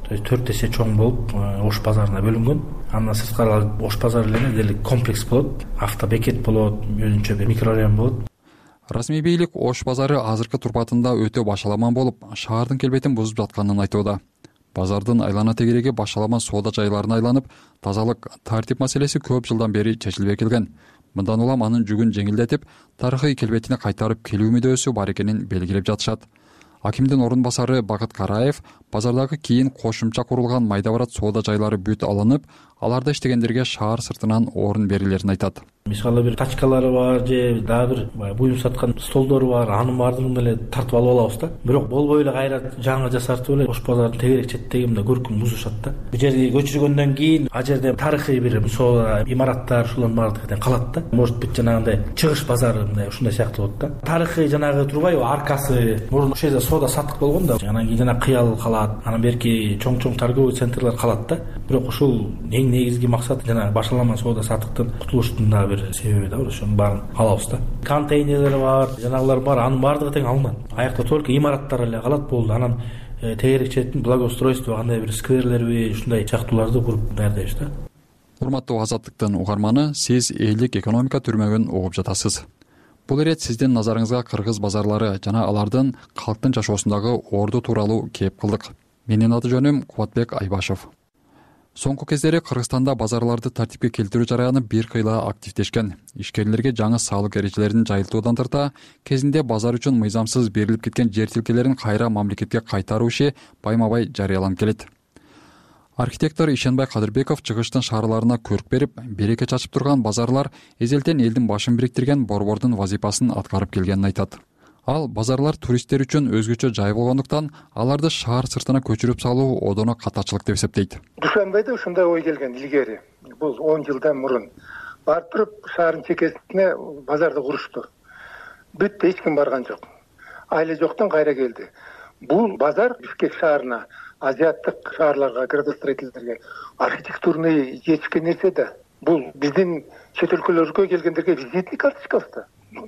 4 эсе чоң болуп Ош базарына бөлүнгөн. Андан сырткары Ош базары эле делик комплекс болот, автобекет болот, өзүнчө бир микрорайон болот. Расмий бийлик Ош базары азыркы турпатында өтө башаламан болуп, шаардын келбетин бузуп жатканын айтууда. Базардын айлана тегереги башаламан соода жайларына айланып, тазалык, тартип маселеси көп жылдан бери чечилбей келген. Мындан улам анын жүгүн жеңилдетип, тарыхый келбетине кайтарып келүү мүдөөсү бар экенин белгилеп жатышат. Акимдин орун басары Бакыт Караев базардагы кийин кошумча курулган майда барат соода жайлары бүт алынып, аларда иштегендерге шаар сыртынан орун берилерин айтат. Мисалы бир тачкалары бар же дагы бир буюм саткан столдору бар, анын баардыгын эле тартып алып алабыз да. Бирок болбой эле кайра жаңы жасартып эле Ош базардын тегерек четтеги мындай көркүн бузушат да. Бул жерге көчүргөндөн кийин ал жерде тарыхый бир соода имараттар ушулардын баардыгы калат да. Может быть жанагындай чыгыш базары мындай ушундай сыяктуу болот да. Тарыхый жанагы турбайбы аркасы, мурун ошол жерде соода саттык болгон да. Анан кийин жана кыял калат, анан берки чоң торговый центрлер калат да. Бирок ушул эң негизги максат жана башаламан соода саттыктан кутулуштун да бир себеби да, ошонун баарын алабыз да. Контейнерлер бар, жанагылар бар, анын баардыгы тең алынат. Аякта только имараттар эле калат болду. Анан тегерек четтин благоустройство кандай бир скверлерби, ушундай чактууларды куруп даярдайбыз да. Урматтуу Азаттыктын угарманы, сиз элдик экономика түрмөгүн угуп жатасыз. Бул ирет сиздин назарыңызга кыргыз базарлары жана алардын калктын жашоосундагы орду тууралуу кээп кылдык. Менин аты жөнүм Кубатбек Айбашев. Соңку кездери Кыргызстанда базарларды тартипке келтирүү жараяны бир кыйла активдешкен. Ишкерлерге жаңы салык эрежелерин жайылтуудан тарта, кезинде базар үчүн мыйзамсыз берилип кеткен жер тилкелерин кайра мамлекетке кайтаруу иши байма-бай жарыяланып келет. Архитектор Ишенбай Кадырбеков чыгыштын шаарларына көрк берип, береке чачып турган базарлар эзелтен элдин башын бириктирген борбордун вазифасын аткарып келгенин айтат. Ал базарлар туристтер үчүн өзгөчө жай болгондуктан аларды шаар сыртына көчүрүп салуу одоно катачылык деп эсептейт. Душанбайда ушундай ой келген илгери. Бул 10 жылдан мурун барып туруп шаардын чекесине базарды курушту. Бүттү, эч ким барган жок. Айла жоктон кайра келди. Бул базар Бишкек шаарына, азиаттык шаарларга, градостроительдерге архитектурный жетишкен нерсе да. Бул биздин чет өлкөлөргө келгендерге визитный карточкабыз да.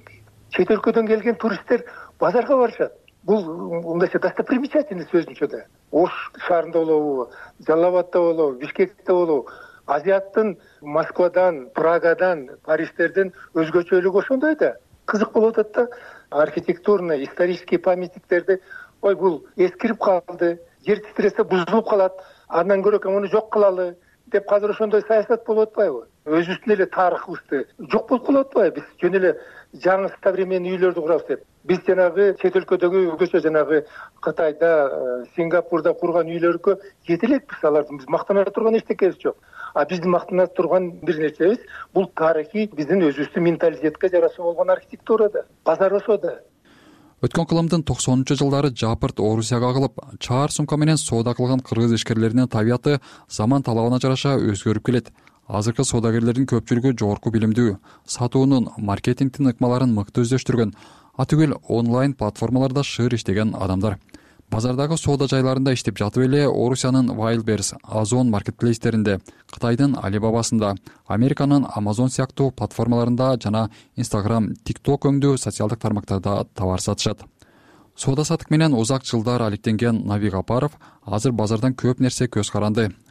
Чет өлкөдөн келген туристтер базарга барышат. Бул мындайча достопримечательность өзүнчө да. Ош шаарында болобу, Жалал Абадда болобу, Бишкекте болобу, азиаттын Москвадан, Прагадан, Париждерден өзгөчөлүгү ошондой да. Кызык болуп атат да. Архитектурный, исторический памятниктерди, ой бул эскирип калды, жер титиресе бузулуп калат, андан көрө муну жок кылалы деп азыр ошондой саясат болуп атпайбы? Өзүбүздүн эле тарыхыбызды жок болуп калып атпайбы? Биз жөн эле жаңы современный үйлөрдү курабыз деп. Биз жанагы чет өлкөдөгү өзгөчө жанагы Кытайда, Сингапурда курган үйлөргө жете элекпиз. Алардын биз мактана турган эчтекебиз жок. А биздин мактана турган бир нерсебиз бул тарыхый биздин өзүбүздүн менталитетке жараша болгон архитектура да. Базар ошо да. Өткөн кылымдын 90-жылдары Жапырт Орусияга агылып, чаар сумка менен соода кылган кыргыз ишкерлеринин табияты заман талабына жараша өзгөрүп келет. Азыркы соодагерлердин көпчүлүгү жогорку билимдүү, сатуунун, маркетингдин ыкмаларын мыкты өздөштүргөн, атүгүл онлайн платформаларда шыр иштеген адамдар. Базардагы соода жайларында иштеп жатып эле Орусиянын Wildberries, Озон маркетплейстеринде, Кытайдын Alibaba'сында, Американын Amazon сыяктуу платформаларында жана Instagram, TikTok өңдүү социалдык тармактарда товар сатышат. Соода сатык менен узак жылдар алектенген Навик Апаров азыр базардан көп нерсе көз каранды.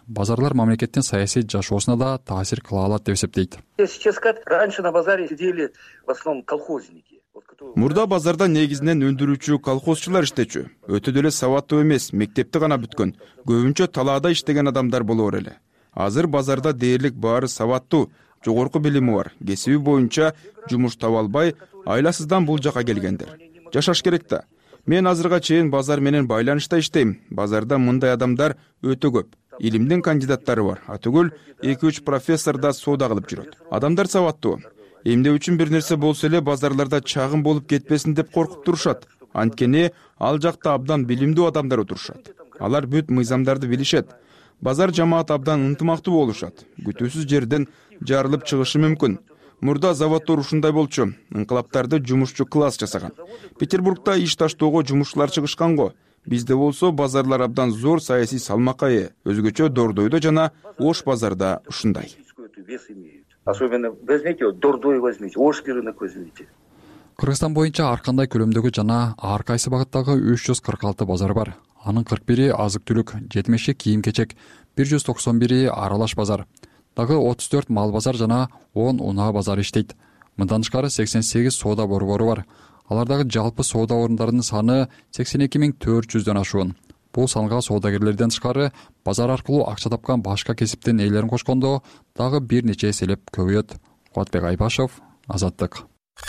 базарлар мамлекеттин саясий жашоосуна да таасир кыла алат деп эсептейт. Сейчас сказать, раньше на базаре сидели в основном колхозники. Мурда базарда негизинен өндүрүүчү колхозчулар иштечү. Өтө деле сабаттуу эмес, мектепти гана бүткөн, көбүнчө талаада иштеген адамдар болор эле. Азыр базарда дээрлик баары сабаттуу, жогорку билими бар, кесиби боюнча жумуш таба албай, айласыздан бул жака келгендер. Жашаш керек да. Мен азырга чейин базар менен байланышта иштейм. Базарда мындай адамдар өтө көп. Илимдин кандидаттары бар. Атүгүл 2-3 профессор да соода кылып жүрөт. Адамдар сабаттуу. Эмне үчүн бир нерсе болсо эле базарларда чагым болуп кетпесин деп коркуп турушат. Анткени ал жакта абдан билимдүү адамдар отурушат. Алар бүт мыйзамдарды билишет. Базар жамаат абдан ынтымактуу болушат. Күтүүсүз жерден жарылып чыгышы мүмкүн. Мурда заводдор ушундай болчу. Инкылаптарды жумушчу класс жасаган. Петербургда иш таштоого жумушчулар чыгышкан го. Бизде болсо базарлар абдан зор саясий салмакка ээ. Өзгөчө Дордойдо жана Ош базарда ушундай. Особенно возьмите, Дордой возьмите, Ош рынок возьмите. Кыргызстан боюнча ар кандай көлөмдөгү жана ар кайсы багыттагы 346 базар бар. Анын 41 азык-түлүк, 70 кийим-кечек, 191 аралаш базар. Дагы 34 мал базар жана 10 унаа базар иштейт. Мындан тышкары 88 соода борбору бар. Алардагы жалпы соода орундарынын саны 82.400дөн ашуун. Бул санга соодагерлерден тышкары базар аркылуу акча тапкан башка кесиптин ээлерин кошкондо дагы бир нече эселеп көбөйөт. Кубатбек Айбашев, Азаттык.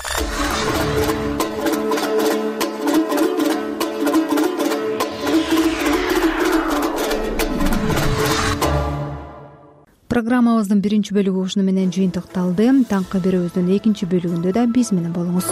Программабыздын биринчи бөлүгү ушуну менен жыйынтыкталды. Таңкы берүүбүздүн экинчи бөлүгүндө да биз менен болуңуз.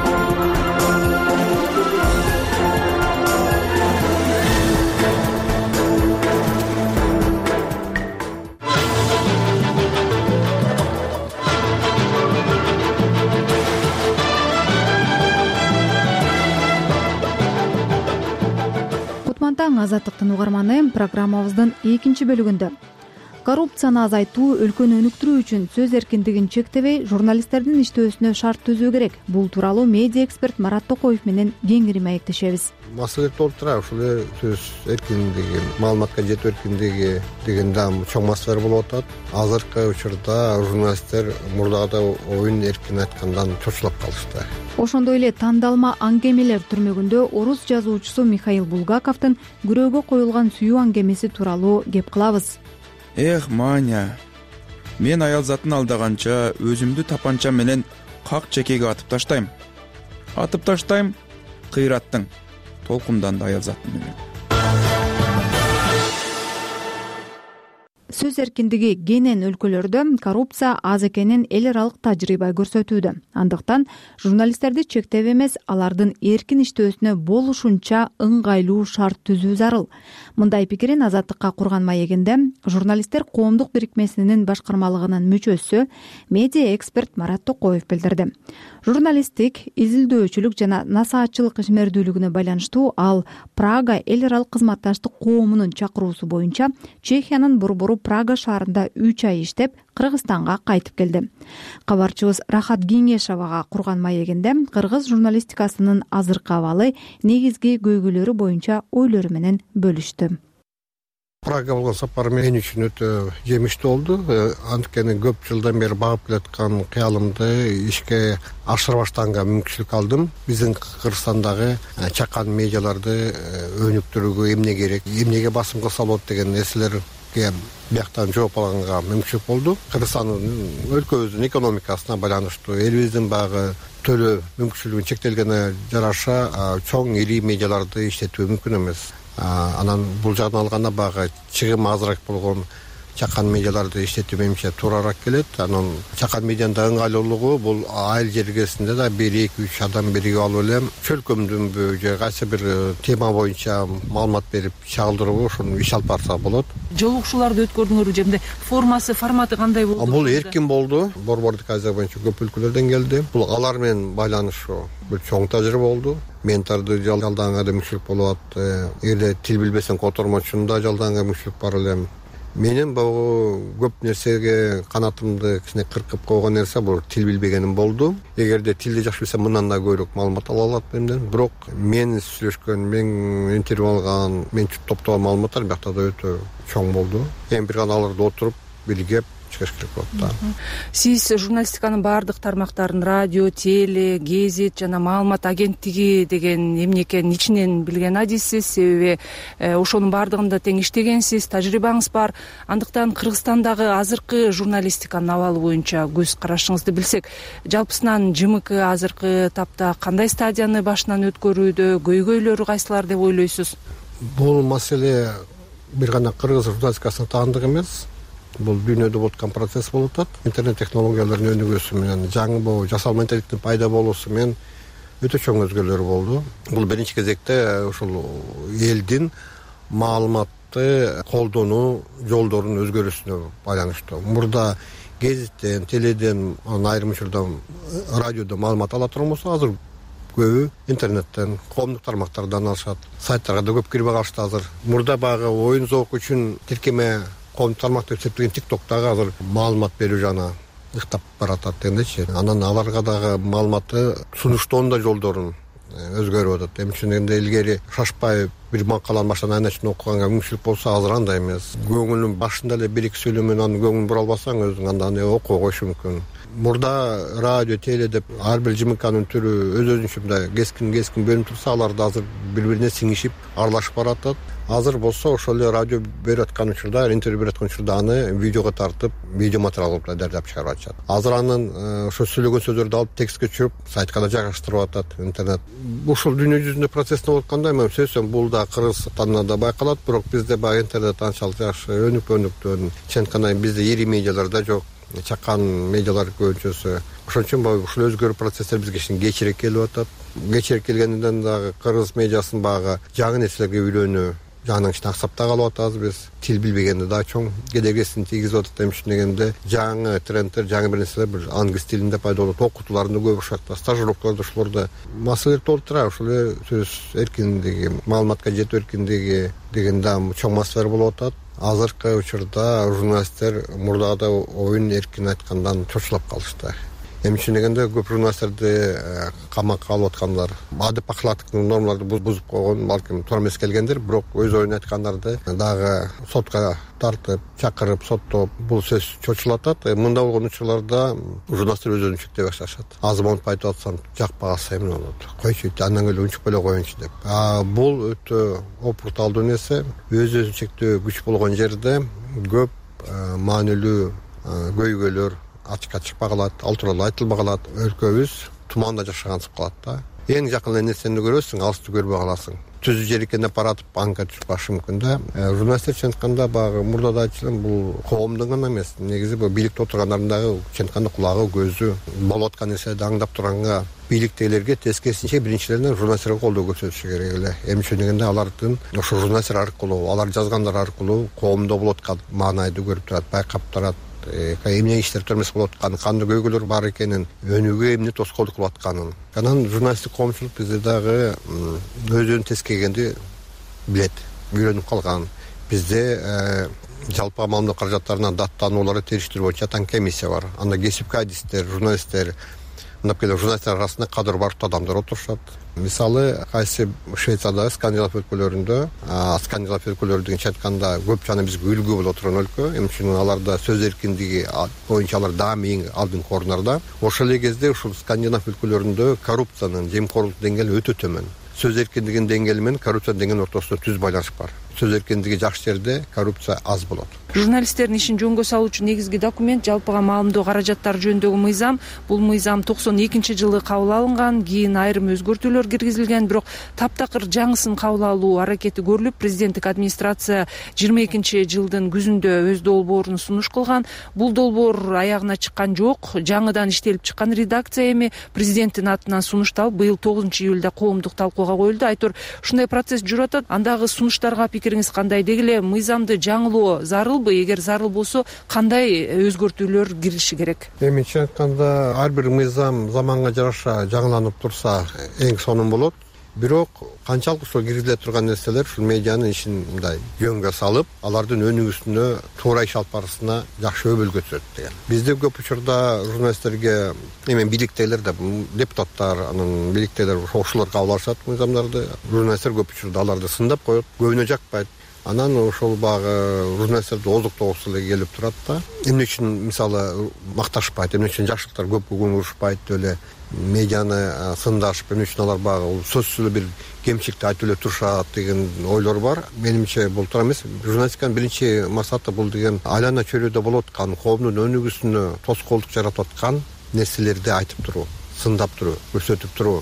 Кутман Азаттыктын угарманы программабыздын экинчи бөлүгүндө коррупцияны азайтуу, өлкөнү өнүктүрүү үчүн сөз эркиндигин чектебей, журналисттердин иштөөсүнө шарт түзүү керек. Бул тууралуу медиа эксперт Марат Токоев менен кеңири маектешебиз. Маселе болуп турат, ушул сөз эркиндиги, маалыматка жетүү эркиндиги деген да чоң маселе болуп атат. Азыркы учурда журналисттер мурдагыдай оюн эркин айткандан чочулап калышты. Ошондой эле тандалма аңгемелер түрмөгүндө орус жазуучусу Михаил Булгаковдун күрөөгө коюлган сүйүү аңгемеси тууралуу кеп кылабыз. Эх, Маня, мен аял затын алдаганча өзүмдү тапанча менен как чекеге атып таштайм. Кыйраттың толкундан да аял затын менен. Сөз эркиндиги кенен өлкөлөрдө коррупция аз экенин эл аралык тажрыйба көрсөтүүдө. Андыктан журналисттерди чектеп эмес, алардын эркин иштөөсүнө болушунча ыңгайлуу шарт түзүү зарыл. Мындай пикирин Азаттыкка курган маегинде журналисттер коомдук бирикмесинин башкармалыгынын мүчөсү, медиа эксперт Марат Токоев билдирди. Журналисттик, изилдөөчүлүк жана насаатчылык ишмердүүлүгүнө байланыштуу ал Прага эл аралык кызматташтык коомунун чакыруусу боюнча Чехиянын борбору Прага шаарында 3 ай иштеп, Кыргызстанга кайтып келди. Кабарчыбыз Рахат Кеңешовага курган маегинде кыргыз журналистикасынын азыркы абалы, негизги көйгөйлөрү боюнча ойлору менен бөлүштү. Прага болгон сапар мен үчүн өтө жемиштүү болду. Анткени көп жылдан бери багып келаткан кыялымды ишке ашыра баштаганга мүмкүнчүлүк алдым. Биздин Кыргызстандагы чакан медиаларды өнүктүрүүгө эмне керек, эмнеге басым кылса болот деген нерселерге бияктан жооп алганга мүмкүнчүлүк болду. Кыргызстандын өлкөбүздүн экономикасына байланыштуу, элибиздин баягы төлөө мүмкүнчүлүгүн чектелгенине жараша чоң ири медиаларды иштетүү мүмкүн эмес. Анан бул жагдан алганда баягы чыгымы азыраак болгон чакан медиаларды иштетүү менимче туурараак келет. Анан чакан медианын да ыңгайлуулугу бул айыл жергесинде да 1-2-3 адам биригип алып эле чөлкөмдүнбү же кайсы бир тема боюнча маалымат берип чагылдырууга ошону иш алып барса болот. Жолугушууларды өткөрдүңөрбү же мындай форматы кандай болду? Бул эркин болду. Борбордук Азия боюнча көп өлкөлөрдөн келди. Бул алар менен байланышуу бул чоң тажрыйба болду. Ментарды жалданганга да мүмкүнчүлүк болуп атты. Эгерде тил билбесең котормочуну да жалданганга мүмкүнчүлүк бар эле. менин бул көп нерсеге канатымды кичине кыркып койгон нерсе бул тил билбегеним болду. Эгерде тилди жакшы билсем, мындан да көбүрөөк маалымат ала алат менден. Бирок мен сүйлөшкөн, мен интервью алган, мен топтогон маалыматтар биякта да өтө чоң болду. Эми бир гана аларды отуруп билгеп чыгыш керек болот да. Сиз журналистиканын баардык тармактарын, радио, теле, гезит жана маалымат агенттиги деген эмне экенин ичинен билген адиссиз. Себеби ошонун баардыгында тең иштегенсиз, тажрыйбаңыз бар. Андыктан Кыргызстандагы азыркы журналистиканын абалы боюнча көз карашыңызды билсек, жалпысынан ЖМК азыркы тапта кандай стадияны башынан өткөрүүдө, көйгөйлөрү кайсылар деп ойлойсуз? Бул маселе бир гана кыргыз журналистикасына таандык эмес. Бул дүйнөдө болуп аткан процесс болуп атат. Интернет технологияларынын өнүгүүсү менен, жаңы жасал менталиттин пайда болуусу менен өтө чоң өзгөрүүлөр болду. Бул биринчи кезекте ушул элдин маалыматты колдонуу жолдорунун өзгөрүүсүнө байланыштуу. Мурда гезиттен, теледен, айрым учурда радиодон маалымат ала турган болсо, азыр көбү интернеттен, коомдук тармактардан алышат. Сайттарга да көп кирбей калышты азыр. Мурда багы оюн зоок үчүн тиркеме коомдук тармакта эсептеген ТикТоктагы азыр маалымат берүү жана ыктап баратат дегендейчи. Анан аларга дагы маалыматты сунуштоонун да жолдорун өзгөрүп атат. Эми чынында илгери шашпай бир макаланы башынан аягына чейин окуганга мүмкүнчүлүк болсо, азыр андай эмес. Көңүлүн башында эле бир-эки сөйлөм менен анын көңүлүн бура албасаң, өзүң анда окуй коюш мүмкүн. Мурда радио, теле деп ар бир ЖМКнын түрү өз-өзүнчө мындай кескин бөлүнүп турса, алар да азыр бири-бирине сиңишип, аралашып баратат. Азыр болсо ошол эле радио берип аткан учурда, интервью берип аткан учурда аны видеого тартып, видео материал кылып даярдап чыгарып атышат. Азыр анын ошо сүйлөгөн сөздөрдү алып текстке түшүрүп, сайтка да жайгаштырып атат интернет. Ушул дүйнө жүзүндө процесс болуп атканда, мен сөзсөм бул да Кыргызстанда да байкалат, бирок бизде баягы интернет анчалык жакшы өнүктүгөн, чынтканда бизде ири медиалар да жок. Чакан медиалар көбүнчөсү. Ошон үчүн ушул өзгөрүү процесстер бизге кечирээк келип атат. Кечирээк келгенден дагы кыргыз медиасынын багы жаңы нерселерге үйлөнүү жагынан кичине аксап да калып атабыз биз. Тил билбегенде да чоң кедергисин тийгизип атат. Эми дегенде жаңы трендтер, жаңы бир нерселер бир англис тилинде пайда болот. Окутууларында көп ушакта, стажировкаларда ушуларда маселелер толуп турат. Ушул сөз эркиндиги, маалыматка жетүү эркиндиги деген да чоң маселелер болуп атат. Азыркы учурда журналисттер мурдагы оюн эркин айткандан чочулап калышты. Эми дегенде көп журналисттерди камакка алып аткандар, адеп акылаттык нормаларды бузуп койгон, балким туура эмес келгендер, бирок өз оюн айткандарды дагы сотко тартып, чакырып, соттоп, бул сөз чочулатат. Мында болгон учурларда журналисттер өз-өзүн чектей башташат. Аз монтуп айтып атсам, жакпай калса эме болот. Койчу, андан эле унчукпай эле коеюнчу деп. Бул өтө опурталдуу нерсе. Өз-өзүн чектөө күч болгон жерде көп маанилүү көйгөйлөр ачыкка чыкпай калат, ал тууралуу айтылбай калат. Өлкөбүз туманда жашагансып калат да. Эң жакын нерсени көрөсүң, алысты көрбөй каласың. Түзү жер экенде баратып банка түшүп калышы мүмкүн да. Журналисттер чынтканда багы мурда да айтылган, бул коомдун гана эмес, негизи бул бийликте отургандардын дагы чынтканда кулагы, көзү болуп аткан нерселерди аңдап турганга, бийликтегилерге тескерисинче биринчилерден журналисттерге колдоо көрсөтүшү керек эле. Эми дегенде алардын ошо журналисттер аркылуу, алар жазгандар аркылуу коомдо болуп аткан маанайды көрүп турат, байкап турат. Эмне иштер төрмөс болуп атканын, кандай көйгөйлөр бар экенин, өнүүгө эмне тоскоолдук кылып атканын. Анан журналисттик коомчулук бизде дагы өзүнүн тескегенди билет, үйрөнүп калган. Бизде жалпы маалымат каражаттарына даттанууларды териштирүү боюнча атаң комиссия бар. Анда кесипки адистер, журналисттер, мындап келгенде журналисттер арасында кадыр бартуу адамдар отурушат. Мисалы, кайсы Швейцарияда, Скандинав өлкөлөрүндө, Скандинав өлкөлөрү дегенче айтканда көп жана бизге үлгү боло турган өлкө. Эми аларда сөз эркиндиги боюнча алар даами эң алдыңкы орундарда. Ошол эле кезде ушул Скандинав өлкөлөрүндө коррупциянын, жемкорлук деңгээли өтө төмөн. Сөз эркиндигинин деңгээли менен коррупция деңгээлинин ортосунда түз байланыш бар. Сөз эркиндиги жакшы жерде коррупция аз болот. Журналисттердин ишин жөнгө салуучу негизги документ жалпыга маалымдоо каражаттары жөнүндөгү мыйзам. Бул мыйзам 92-жылы кабыл алынган, кийин айрым өзгөртүүлөр киргизилген, бирок таптакыр жаңысын кабыл алуу аракети көрүлүп, президенттик администрация 22-жылдын күзүндө өз долбоорун сунуш кылган. Бул долбоор аягына чыккан жок. Жаңыдан иштелип чыккан редакция эми президенттин атынан сунушталып, быйыл 9-июлда коомдук талкууга коюлду. Айтор, ушундай процесс жүрүп атат. Андагы сунуштарга пикириңиз кандай? Деги эле мыйзамды жаңылоо зарылбы? Эгер зарыл болсо, кандай өзгөртүүлөр кириши керек? Эминче айтканда, ар бир мыйзам заманга жараша жаңыланып турса, эң сонун болот. бирок канчалык ошол киргизиле турган нерселер ушул медианын ишин мындай жөнгө салып алардын өнүгүүсүнө туура иш алып барышына жакшы өбөлгө түзөт деген. Бизде көп учурда журналисттерге эми бийликтегилер да депутаттар анан бийликтегилер ошолор кабыл алышат мыйзамдарды. Журналисттер көп учурда аларды сындап коет, көбүнө жакпайт. Анан ошол багы журналисттерди оздуктогусу эле келип турат да. Эмне үчүн мисалы макташпайт, эмне үчүн жакшылыктар көп көңүл эле медианы сындашып, эмне үчүн алар багы сөзсүз эле бир кемчиликти айтып эле турушат деген ойлор бар. Менимче бул туура эмес. Журналистиканын биринчи максаты бул деген айлана чөйрөдө болуп аткан коомдун өнүгүүсүнө тоскоолдук жаратып аткан нерселерди айтып туруу, сындап туруу, көрсөтүп туруу,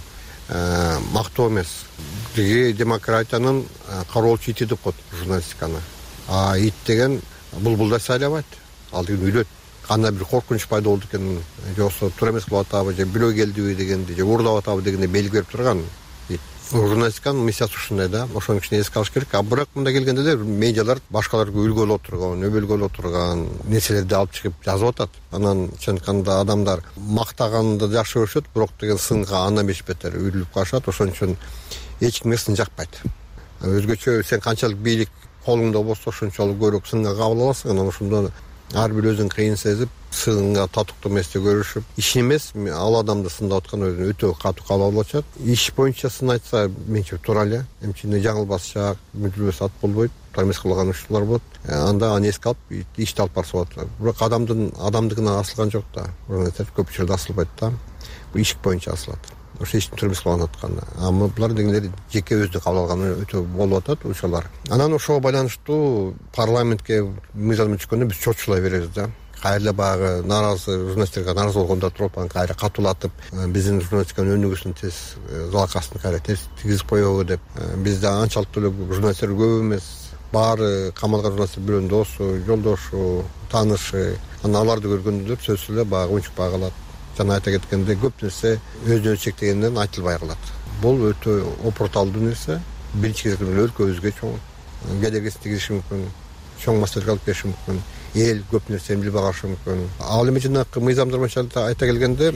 мактоо эмес. Демократиянын кароолчу ити деп коет журналистиканы. Ит деген булбулдай сайлабайт. Ал деген үйлөт. Кандай бир коркунуч пайда болду экен, жоксо туура эмес кылып атабы, же бирөө келдиби дегенди, же уурдап атабы дегенди белги берип турган. Журналистиканын миссиясы ушундай да, ошонун үчүн эске алыш керек. Бирок мында келгенде эле медиалар башкаларга үлгү боло турган, өбөлгө боло турган нерселерди алып чыгып жазып атат. Анан чыныкканда адамдар мактаганды жакшы көрүшөт, бирок деген сынга андан беш бетер үйрүлүп калышат. Ошон үчүн эч кимге сын жакпайт. Өзгөчө сен канчалык бийлик колуңда болсо ошончолук көбүрөөк сынга кабыл аласың. Анан ошондо ар бир өзүн кыйын сезип, сынга татыктуу эмести көрүшүп, иш эмес, ал адамды сындап аткан өзүн өтө катуу кабыл алып атышат. Иш боюнча сын айтса, менче туура эле. Эмчене жаңылбашчак, мүдүрбөс ат болбойт, туура эмес кылган учурлар болот. Анда аны эске алып, ишти алып барса болот. Бирок адамдыгына асылган жок да. Журналисттер көп учурда асылбайт да. Бул иш боюнча асылат. Ошо эчтин туура эмес кылган атканда. Булар дегендер жеке өзүнө кабыл алганы өтө болуп атат учурлар. Анан ошого байланыштуу парламентке мыйзам түшкөндө биз чочулай беребиз да. Кайра багы нааразы журналисттерге нааразы болгондор туруп, анан кайра катуулатып, биздин журналистиканын өнүгүүсүн тез залакасын кайра тез тийгизип коебу деп. Бизде анчалык деле журналисттер көп эмес. Баары камалган журналисттер бирөөнүн досу, жолдошу, таанышы. Анан аларды көргөндө деп сөзсүз эле багы унчукпай калат. Жана айта кеткенде көп нерсе өзүнө чектегенден айтылбай калат. Бул өтө опурталдуу нерсе. Биринчи кезекте өлкөбүзгө чоң кедергисин тийгизиши мүмкүн, чоң маселеге алып келиши мүмкүн. Эл көп нерсени билбей калышы мүмкүн. Ал эми жанакы мыйзамдар боюнча айта келгенде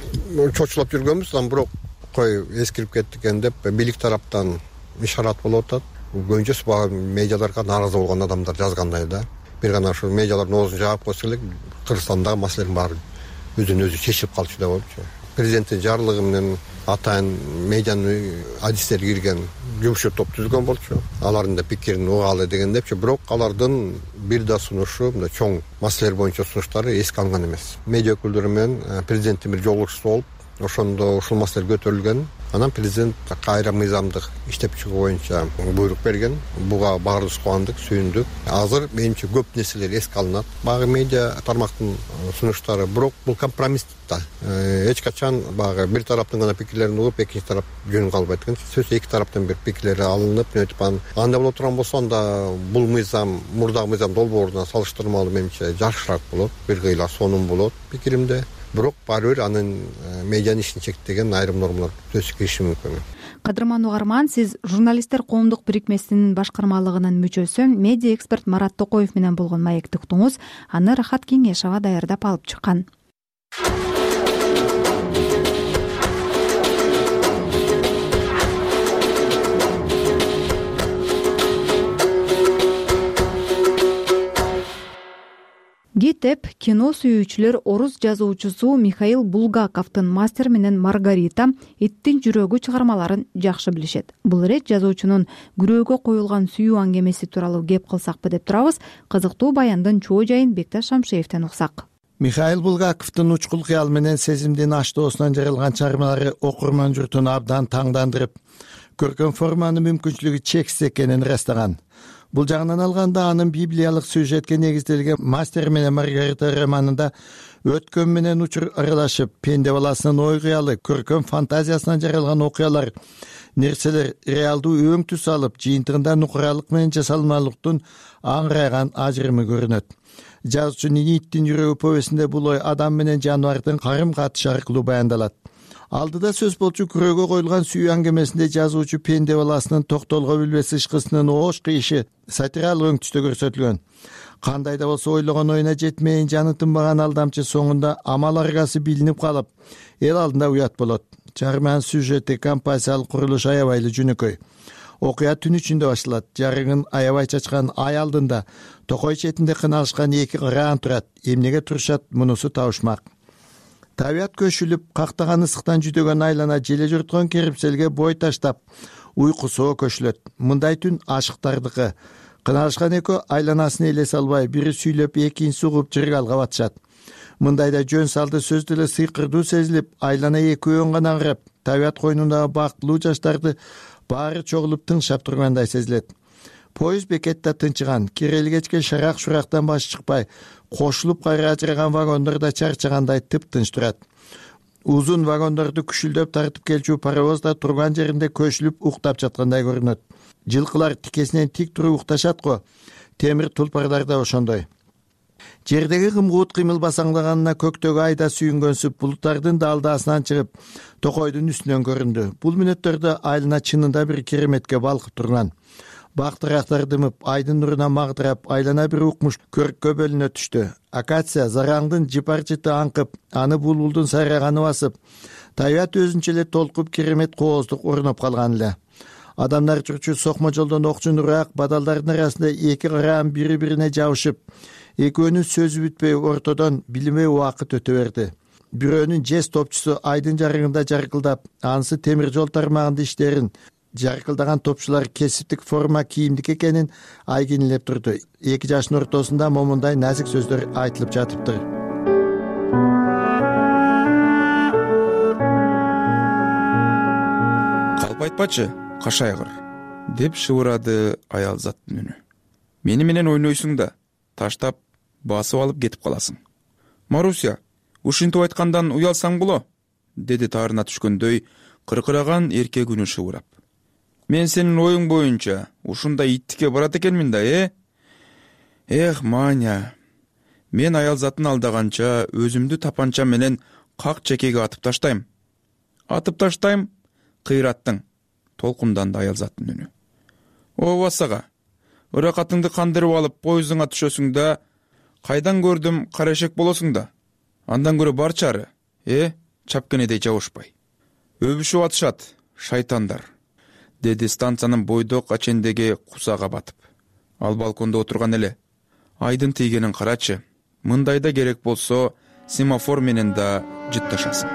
чочулап жүргөнбүз, анан бирок кой эскирип кетти экен деп бийлик тараптан ишарат болуп атат. Көбүнчөсү багы медиаларга нааразы болгон адамдар жазгандай да. Бир гана ошо медиалардын оозун жаап койсо эле Кыргызстандагы маселелердин баары өзүн өзү чечилип калчу деп болчу. Президенттин жарлыгы менен атайын медианын адистери кирген жумушчу топ түзүлгөн болчу. Алардын да пикирин угалы дегендепчи, бирок алардын бир да сунушу, мындай чоң маселелер боюнча сунуштары эске алынган эмес. Медиа өкүлдөрү менен президенттин бир жолугушуусу болуп, ошондо ушул маселе көтөрүлгөн. Анан президент кайра мыйзамдык иштеп чыгуу боюнча буйрук берген. Буга баарыбыз кубандык, сүйүндүк. Азыр менимче көп нерселер эске алынат. Багы медиа тармактын сунуштары, бирок бул компромисс да. Эч качан багы бир тараптын гана пикирлерин угуп, экинчи тарап жөнүн калбайт экен. Сөзсүз эки тараптан бир пикирлери алынып, өтүп андай боло турган болсо, анда бул мыйзам мурдагы мыйзам долбооруна салыштырмалуу менимче жакшыраак болот. Бир кыйла сонун болот пикиримде. Бирок баары бир анын медианын ишин чектеген айрым нормалар сөзсүз кириши мүмкүн. Кадырман угарман, сиз журналисттер коомдук бирикмесинин башкармалыгынын мүчөсү, медиа эксперт Марат Токоев менен болгон маекти уктуңуз. Аны Рахат Кеңешова даярдап алып чыккан. Гитеп кино сүйүүчүлөр орус жазуучусу Михаил Булгаковдун «Мастер менен Маргарита», «Иттин жүрөгү» чыгармаларын жакшы билишет. Бул ирет жазуучунун күрөөгө коюлган сүйүү аңгемеси тууралуу кеп кылсакпы деп турабыз. Кызыктуу баяндын чоо жайын Бекташ Шамшеевден уксак. Михаил Булгаковдун учкул кыял менен сезимдин аштоосунан жаралган чыгармалары окурман журтун абдан таңдандырып, көркөм форманын мүмкүнчүлүгү чексиз экенин ырастаган. Бул жагынан алганда анын библиялык сюжетке негизделген «Мастер менен Маргарита» романында өткөн менен учур аралашып, пенде баласынын ой кыялы, көркөм фантазиясынан жаралган окуялар, нерселер реалдуу өң түс алып, жыйынтыгында нукуралык менен жасалмалыктын аңырайган ажырымы көрүнөт. Жазуучунун «Иттин жүрөгү» повестинде бул ой адам менен жаныбардын карым катышы аркылуу баяндалат. Алдыда сөз болчу күрөөгө коюлган сүйүү аңгемесинде жазуучу пенде баласынын токтолго билбес ышкысынын оош кыйышы сатиралык өң түстө көрсөтүлгөн. кандай да болсо ойлогон оюна жетмейин жаны тынбаган алдамчы соңунда амал аргасы билинип калып эл алдында уят болот. Чыгарманын сюжети композициялык курулуш аябай жөнөкөй. Окуя түн ичинде башталат. Жарыгын аябай чачкан ай алдында токой четинде кыналышкан эки кыраан турат. Эмнеге турушат, мунусу табышмак. Табият көшүлүп, кактаган ысыктан жүдөгөн айлана желе журткон керипселге бой таштап, уйкусоо көчүлөт. Мындай түн ашыктардыкы. Кыналышкан экөө айланасын элесе албай, бири сүйлөп, экинчиси угуп жыргалга батышат. Мындайда жөн салды сөз деле сыйкырдуу сезилип, айлана экөөн гана ырап, табият койнундагы бактылуу жаштарды баары чогулуп тыңшап тургандай сезилет. Поезд бекетте тынчыган, кирелгечке шарак-шурактан башы чыкпай, кошулуп кайра ажыраган вагондор да чарчагандай тып-тынч турат. Узун вагондорду күшүлдөп тартып келчү паровоз да турган жеринде көчүлүп уктап жаткандай көрүнөт. Жылкылар тикесинен тик туруп укташат го, темир тулпарлар да ошондой. Жердеги кымгуут кыймыл басаңдаганына көктөгү айда сүйүнгөнсүп, булуттардын далдаасынан чыгып, токойдун үстүнөн көрүндү. Бул мүнөттөрдө айлана чынында бир кереметке балкып турган. Бактырактар дымып, айдын нуруна магдырап, айлана бир укмуш көрккө бөлүнө түштү. Акация зараңдын жыпар-жыты аңкып, аны булбулдун сайраганы басып, табият өзүнчө эле толкуп керемет кооздук орноп калган эле. Адамдар жүрчү сокмо жолдон окчун ураак бадалдардын арасында эки кыраан бири-бирине жабышып, экөөнүн сөзү бүтпөй ортодон билинбей убакыт өтө берди. Бирөөнүн жез топчусу айдын жарыгында жаркылдап, анысы темир жол тармагында иштерин жаркылдаган топчулар кесиптик форма кийимдик экенин айгинелеп турду. Эки жаштын ортосунда момундай назик сөздөр айтылып жатыптыр. Калп айтпачы, кашайгыр, деп шыбырады аял заттын үнү. Мени менен ойнойсуң да, таштап, басып алып кетип каласың. Маруся, ушинтип айткандан уялсаң боло, деди таарына түшкөндөй кыркыраган эркек үнү шыбырап. Мен сенин оюң боюнча ушундай иттикке барат экенмин да, Эх, Маня, мен аял затын алдаганча өзүмдү тапанча менен как чекеге атып таштайм. Атып таштайм, кыйраттың, толкунданды аял заттын үнү. Ооба сага, ыракатыңды кандырып алып поездуңа түшөсүң да, кайдан көрдүм карашек болосуң да. Андан көрө бар чары, чапкенедей жабышпай. Өбүшүп атышат, шайтандар, деди станциянын бойдок ачендеги кусага батып. Ал балкондо отурган эле. Айдын тийгенин карачы. Мындайда керек болсо, семафор менен да жытташасың.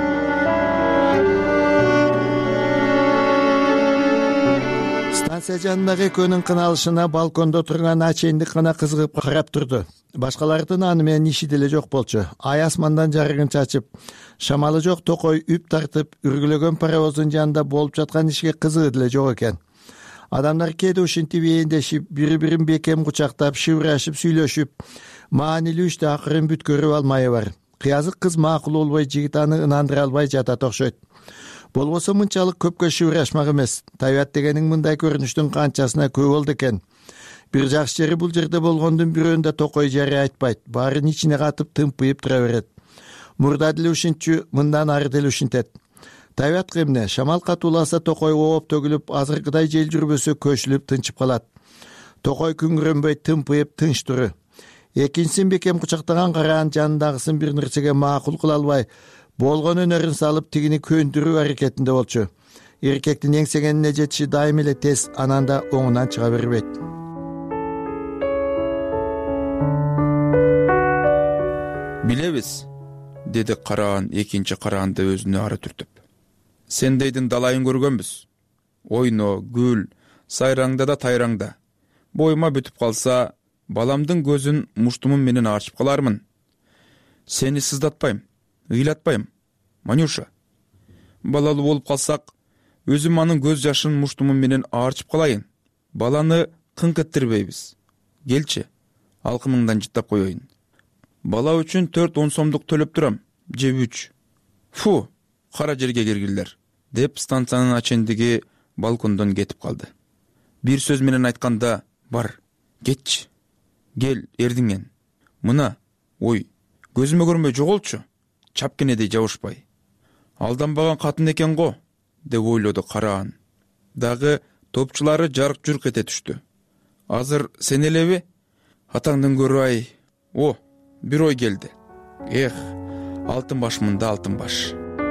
Станция жанындагы экөөнүн кыналышына балкондо турган ачендик гана кызыгып карап турду. Башкалардын аны менен иши деле жок болчу. Ай асмандан жарыгын чачып, шамалы жок токой үп тартып, үргүлөгөн паровоздун жанында болуп жаткан ишке кызыгы деле жок экен. Адамдар кээде ушинтип ээндешип, бири-бирин бекем кучактап, шыбырашып, сүйлөшүп, маанилүү иште акырын бүткөрүп алмайы бар. Кыязык кыз макул болбой, жигит аны ынандыра албай жатат окшойт. Болбосо мынчалык көпкө шыбырашмак эмес. Табият дегениң мындай көрүнүштүн канчасына көп болду экен. Бир жакшы жери бул жерде болгондун бирөөндө токой жарый айтпайт. Баарын ичине катып тымпыйып тура берет. Мурда деле ушинчү, мындан ары деле ушинтет. Табият эмне, шамал катууласа токой ооп төгүлүп, азыркыдай жел жүрбөсө көчүлүп тынчып калат. Токой күңүрөнбөй тымпыйып тынч туру. Экинчисин бекем кучактаган караан жанындагысын бир нерсеге макул кыла албай, болгон өнөрүн салып тигини көндүрүү аракетинде болчу. Эркектин эңсегенине жетиши дайым эле тез, анан да оңунан чыга бербейт. Билебиз, деди караан экинчи караанды өзүнө ары түртүп. Сендейдин далайын көргөнбүз. Ойно, гүл, сайраңда да тайраңда. Боюма бүтүп калса, баламдын көзүн муштумум менен ачып калармын. Сени сыздатпайм, ыйлатпайм, Манюша. Балалуу болуп калсак, өзүм анын көз жашын муштумум менен аарчып калайын. Баланы кыңк эттирбейбиз. Келчи, алкымыңдан жыттап коеюн. Бала үчүн 4-10 сомдук төлөп турам, же 3. Фу, кара жерге киргилер, деп станциянын ачендиги балкондон кетип калды. Бир сөз менен айтканда, бар, кетчи. Кел, эрдиңен. Мына, ой, көзүмө көрмөй жоголчу. Чапкенедей жабышпай. Алданбаган катын экен го, деп ойлоду караан. Дагы топчулары жарк-журк эте түштү. Азыр сен элеби? атаңдын көрү ай. О, бир ой келди. Эх, алтын башмында алтын баш.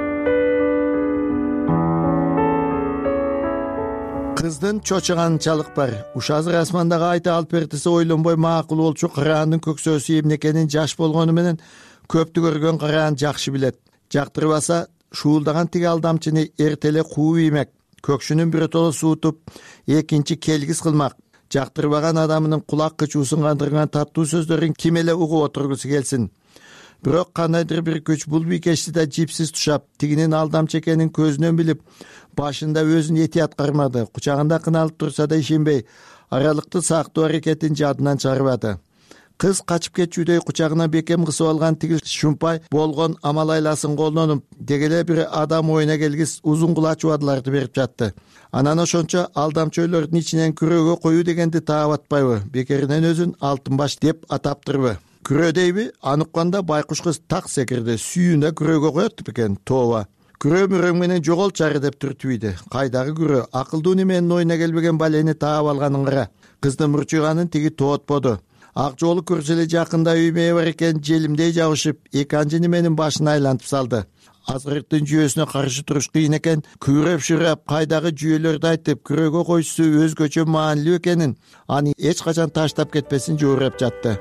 Кыздын чочуганчалык бар. Уш азыр асмандагы айта алып бертиси ойлонбой макул болчу караандын көксөөсү эмне экенин жаш болгону менен көптү көргөн караан жакшы билет. Жактырбаса шуулдаган тиги алдамчыны эртеле кууп иймек, көкшүнүн биротоло суутуп, экинчи келгис кылмак. Жактырбаган адамынын кулак кычуусун кандырган таттуу сөздөрүн ким эле угуп отургусу келсин. Бирок кандайдыр бир күч бул бийкечти да жипсиз тушап, тигинин алдамчы экенин көзүнөн билип, башында өзүн этият кармады. Кучагында кыналып турса да ишенбей, аралыкты сактоо аракетин жадынан чыгарбады. Кыз качып кетчүдөй кучагына бекем кысып алган тиги шумпай болгон амал айласын колдонуп, дегеле бир адам оюна келгис узун кулач убадыларды берип жатты. Анан ошончо алдамчөйлөрдүн ичинен күрөөгө коюу дегенди таап атпайбы, бекеринен өзүн алтын баш деп атаптырбы. Күрөө дейби? Аныкканда байкуш кыз так секирди, сүйүүнө күрөөгө коет бекен, тооба. Күрөө мөрөң менен жоголчары деп түртүбүйдү. Кайдагы күрөө? Акылдуу неменин оюна келбеген балени таап алганын кара. Кыздын мурчуйганын тиги тоотподу. Ак жолу көрсө эле жакында үймө бар экен, желимдей жабышып, эки анчы неменин башын айлантып салды. Азгырыктын жүйөсүнө каршы туруш кыйын экен, күрөп-шүрөп, кайдагы жүйөлөрдү айтып, күрөөгө коюусу өзгөчө маанилүү экенин, аны эч качан таштап кетпесин жоорап жатты.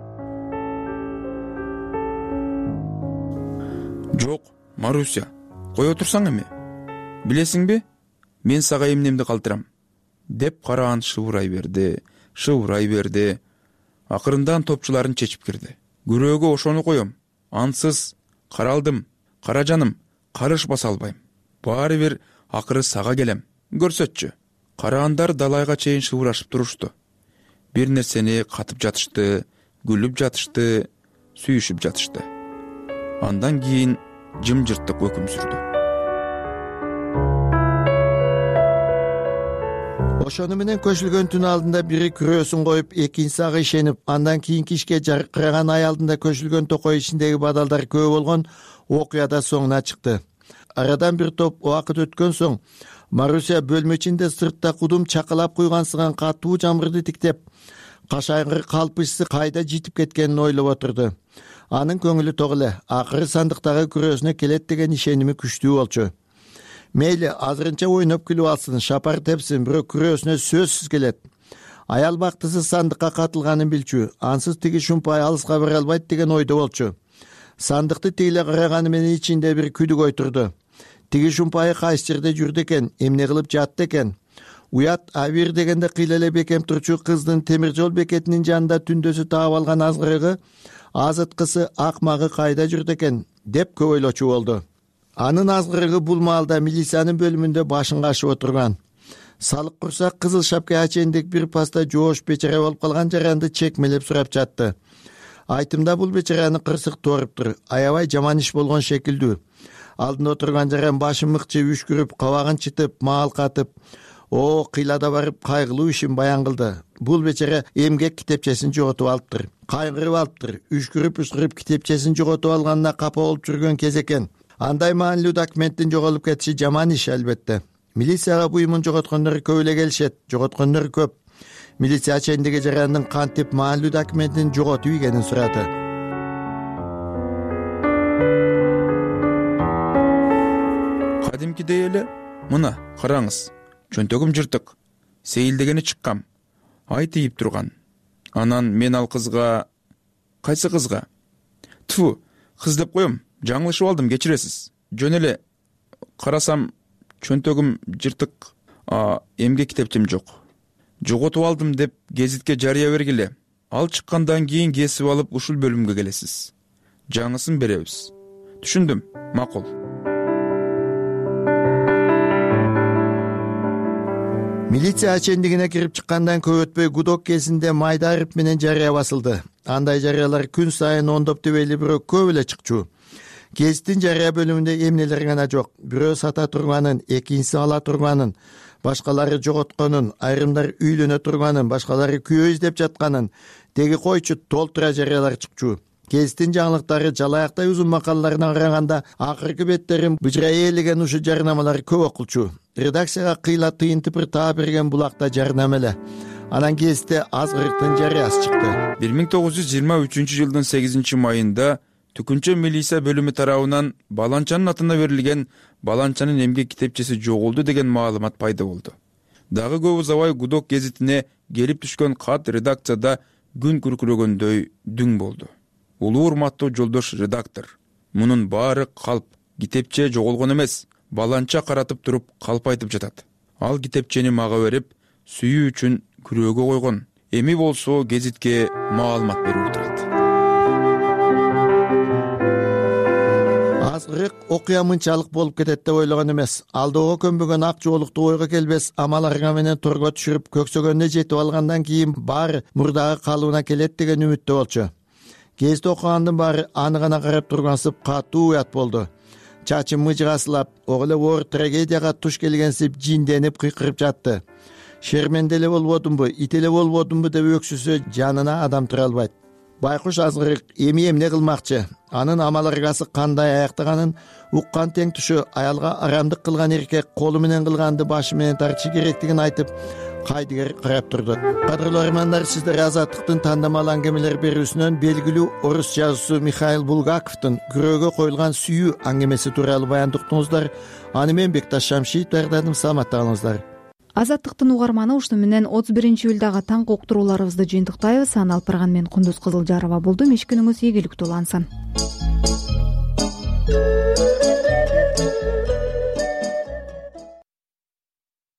Жок, Маруся, кое турсаң эми. Билесиңби? Мен сага эмнемди калтырам, деп караан шыбурай берди. Акырындан топчуларын чечип кирди. Күрөөгө ошону коем. Ансыз каралдым, каражаным, карышпаса албайм. Баары бир акыры сага келем. Көрсөтчү. Караандар далайга чейин шыбурашып турушту. Бир нерсени катып жатышты, күлүп жатышты, сүйүшүп жатышты. Андан кийин жымжырттык өкүм сүрдү. Ошону менен көчүлгөн түн алдында бири күрөөсүн коюп, экинчиси ага ишенип, андан кийинки ишке жаркыраган ай алдында көчүлгөн токой ичиндеги бадалдар көп болгон окуяда соңуна чыкты. Арадан бир топ убакыт өткөн соң, Маруся бөлмө ичинде сыртта кудум чакалап куйгансыган катуу жамгырды тиктеп, кашайгыр калпычысы кайда житип кеткенин ойлоп отурду. Анын көңүлү ток эле, акыры сандыктагы күрөөсүнө келет деген ишеними күчтүү болчу. Мейли, азырынча ойноп күлүп алсын, шапар тепсин, бирок күрөөсүнө сөзсүз келет. Аял бактысы сандыкка катылганын билчү, ансыз тиги шумпай алыска бара албайт деген ойдо болчу. Сандыкты тигиле караганы менен ичинде бир күдүк ойтурду. Тиги шумпайы кайсы жерде жүрдү экен, эмне кылып жатты экен? Уят абир дегенде кыйла эле бекем турчу кыздын темир жол бекетинин жанында түндөсү таап алган азгырыгы, азыткысы, акмагы кайда жүрдү экен, деп көп ойлочу болду. Анын азгырыгы бул маалда милициянын бөлүмүндө башын кашып отурган. Салык курсак кызыл шапка ачендик бир паста жоош бечара болуп калган жаранды чекмелеп сурап жатты. Айтымда бул бечараны кырсык тооруптур, аябай жаман иш болгон шекилдүү. Алдында отурган жаран башын мыкчып, үшкүрүп, кабагын чытып, маал катып, кыйлада барып кайгылуу ишин баян кылды. Бул бечара эмгек китепчесин жоготуп алыптыр. Кайгырып алыптыр. Үшкүрүп китепчесин жоготуп алганына капа болуп жүргөн кез экен. Андай маанилүү документтин жоголуп кетиши жаман иш албетте. Милицияга буюмун жоготкондор көп эле келишет, жоготкондор көп. Милиция ачендиги жарандын кантип маанилүү документин жоготуп ийгенин сурады. Кадимкидей эле, мына караңыз, чөнтөгүм жыртык, сейилдегени чыккам, ай тийип турган. Анан мен ал кызга, кайсы кызга? Тфу, кыз деп коем, жаңылышып алдым, кечиресиз. Жөн эле карасам чөнтөгүм жыртык, эмге китепчем жок. Жоготуп алдым деп гезитке жарыя бергиле. Ал чыккандан кийин кесип алып ушул бөлүмгө келесиз. Жаңысын беребиз. Түшүндүм, макул. Милиция ачендигине кирип чыккандан көп өтпөй гудок кезинде майда арып менен жарыя басылды. Андай жарыялар күн сайын ондоп дебейли бирок көп эле чыкчу. Гезиттин жарыя бөлүмүндө эмнелер гана жок. Бирөө сата турганын, экинчиси ала турганын, башкалары жоготконун, айрымдар үйлөнө турганын, башкалары күйөө издеп жатканын, теги койчу толтура жарыялар чыкчу. Гезиттин жаңылыктары жалаяктай узун макалаларына караганда акыркы беттерин быжырай ээлеген ушул жарнамалар көп окулчу. Редакцияга кыйла тыйын тыпыр таап берген булакта жарнама эле. анан гезитте азгырыктын жарыясы чыкты. 1923 жылдын 8 майында Түкүнчө милиция бөлүмү тарабынан Баланчанын атына берилген Баланчанын эмгек китепчеси жоголду деген маалымат пайда болду. Дагы көп узабай Гудок гезитине келип түшкөн кат редакцияда күн күркүрөгөндөй дүң болду. Улуу урматтуу жолдош редактор, мунун баары калп, китепче жоголгон эмес, Баланча каратып туруп калп айтып жатат. Ал китепчени мага берип, сүйүү үчүн күрөөгө койгон. Эми болсо гезитке маалымат берип турат. Азгырык окуя мынчалык болуп кетет деп ойлогон эмес. Алдоого көнбөгөн ак жоолукту ойго келбес амаларга менен торго түшүрүп көксөгөнүнө жетип алгандан кийин баары мурдагы калыбына келет деген үмүттө болчу. Гезит окугандын баары аны гана карап тургансып катуу уят болду. Чачы мыжыгасылап, оголе оор трагедияга туш келгенсип жинденип кыйкырып жатты. Шерменде эле болбодумбу, ит эле болбодумбу деп өксүсө жанына адам тура албайт. Байкуш азгырык эми эмне кылмакчы? Анын амал аргасы кандай аяктаганын уккан тең тушу аялга арамдык кылган эркек колу менен кылганды башы менен тартышы керектигин айтып, кайдыгер карап турду. Кадырлуу армандар, сиздер Азаттыктын тандамал аңгемелер берүүсүнөн белгилүү орус жазуучусу Михаил Булгаковдун күрөөгө коюлган сүйүү аңгемеси тууралуу баяндап уктуңуздар. Аны мен Бекташ Шамшиев даярдадым. Саламатта калыңыздар. Азаттыктын угарманы ушуну менен 31-июлдагы таңкы уктурууларыбызды жыйынтыктайбыз. Аны алып барган мен Кундуз Кызылжарова болдум. Иш күнүңүз ийгиликтүү улансын.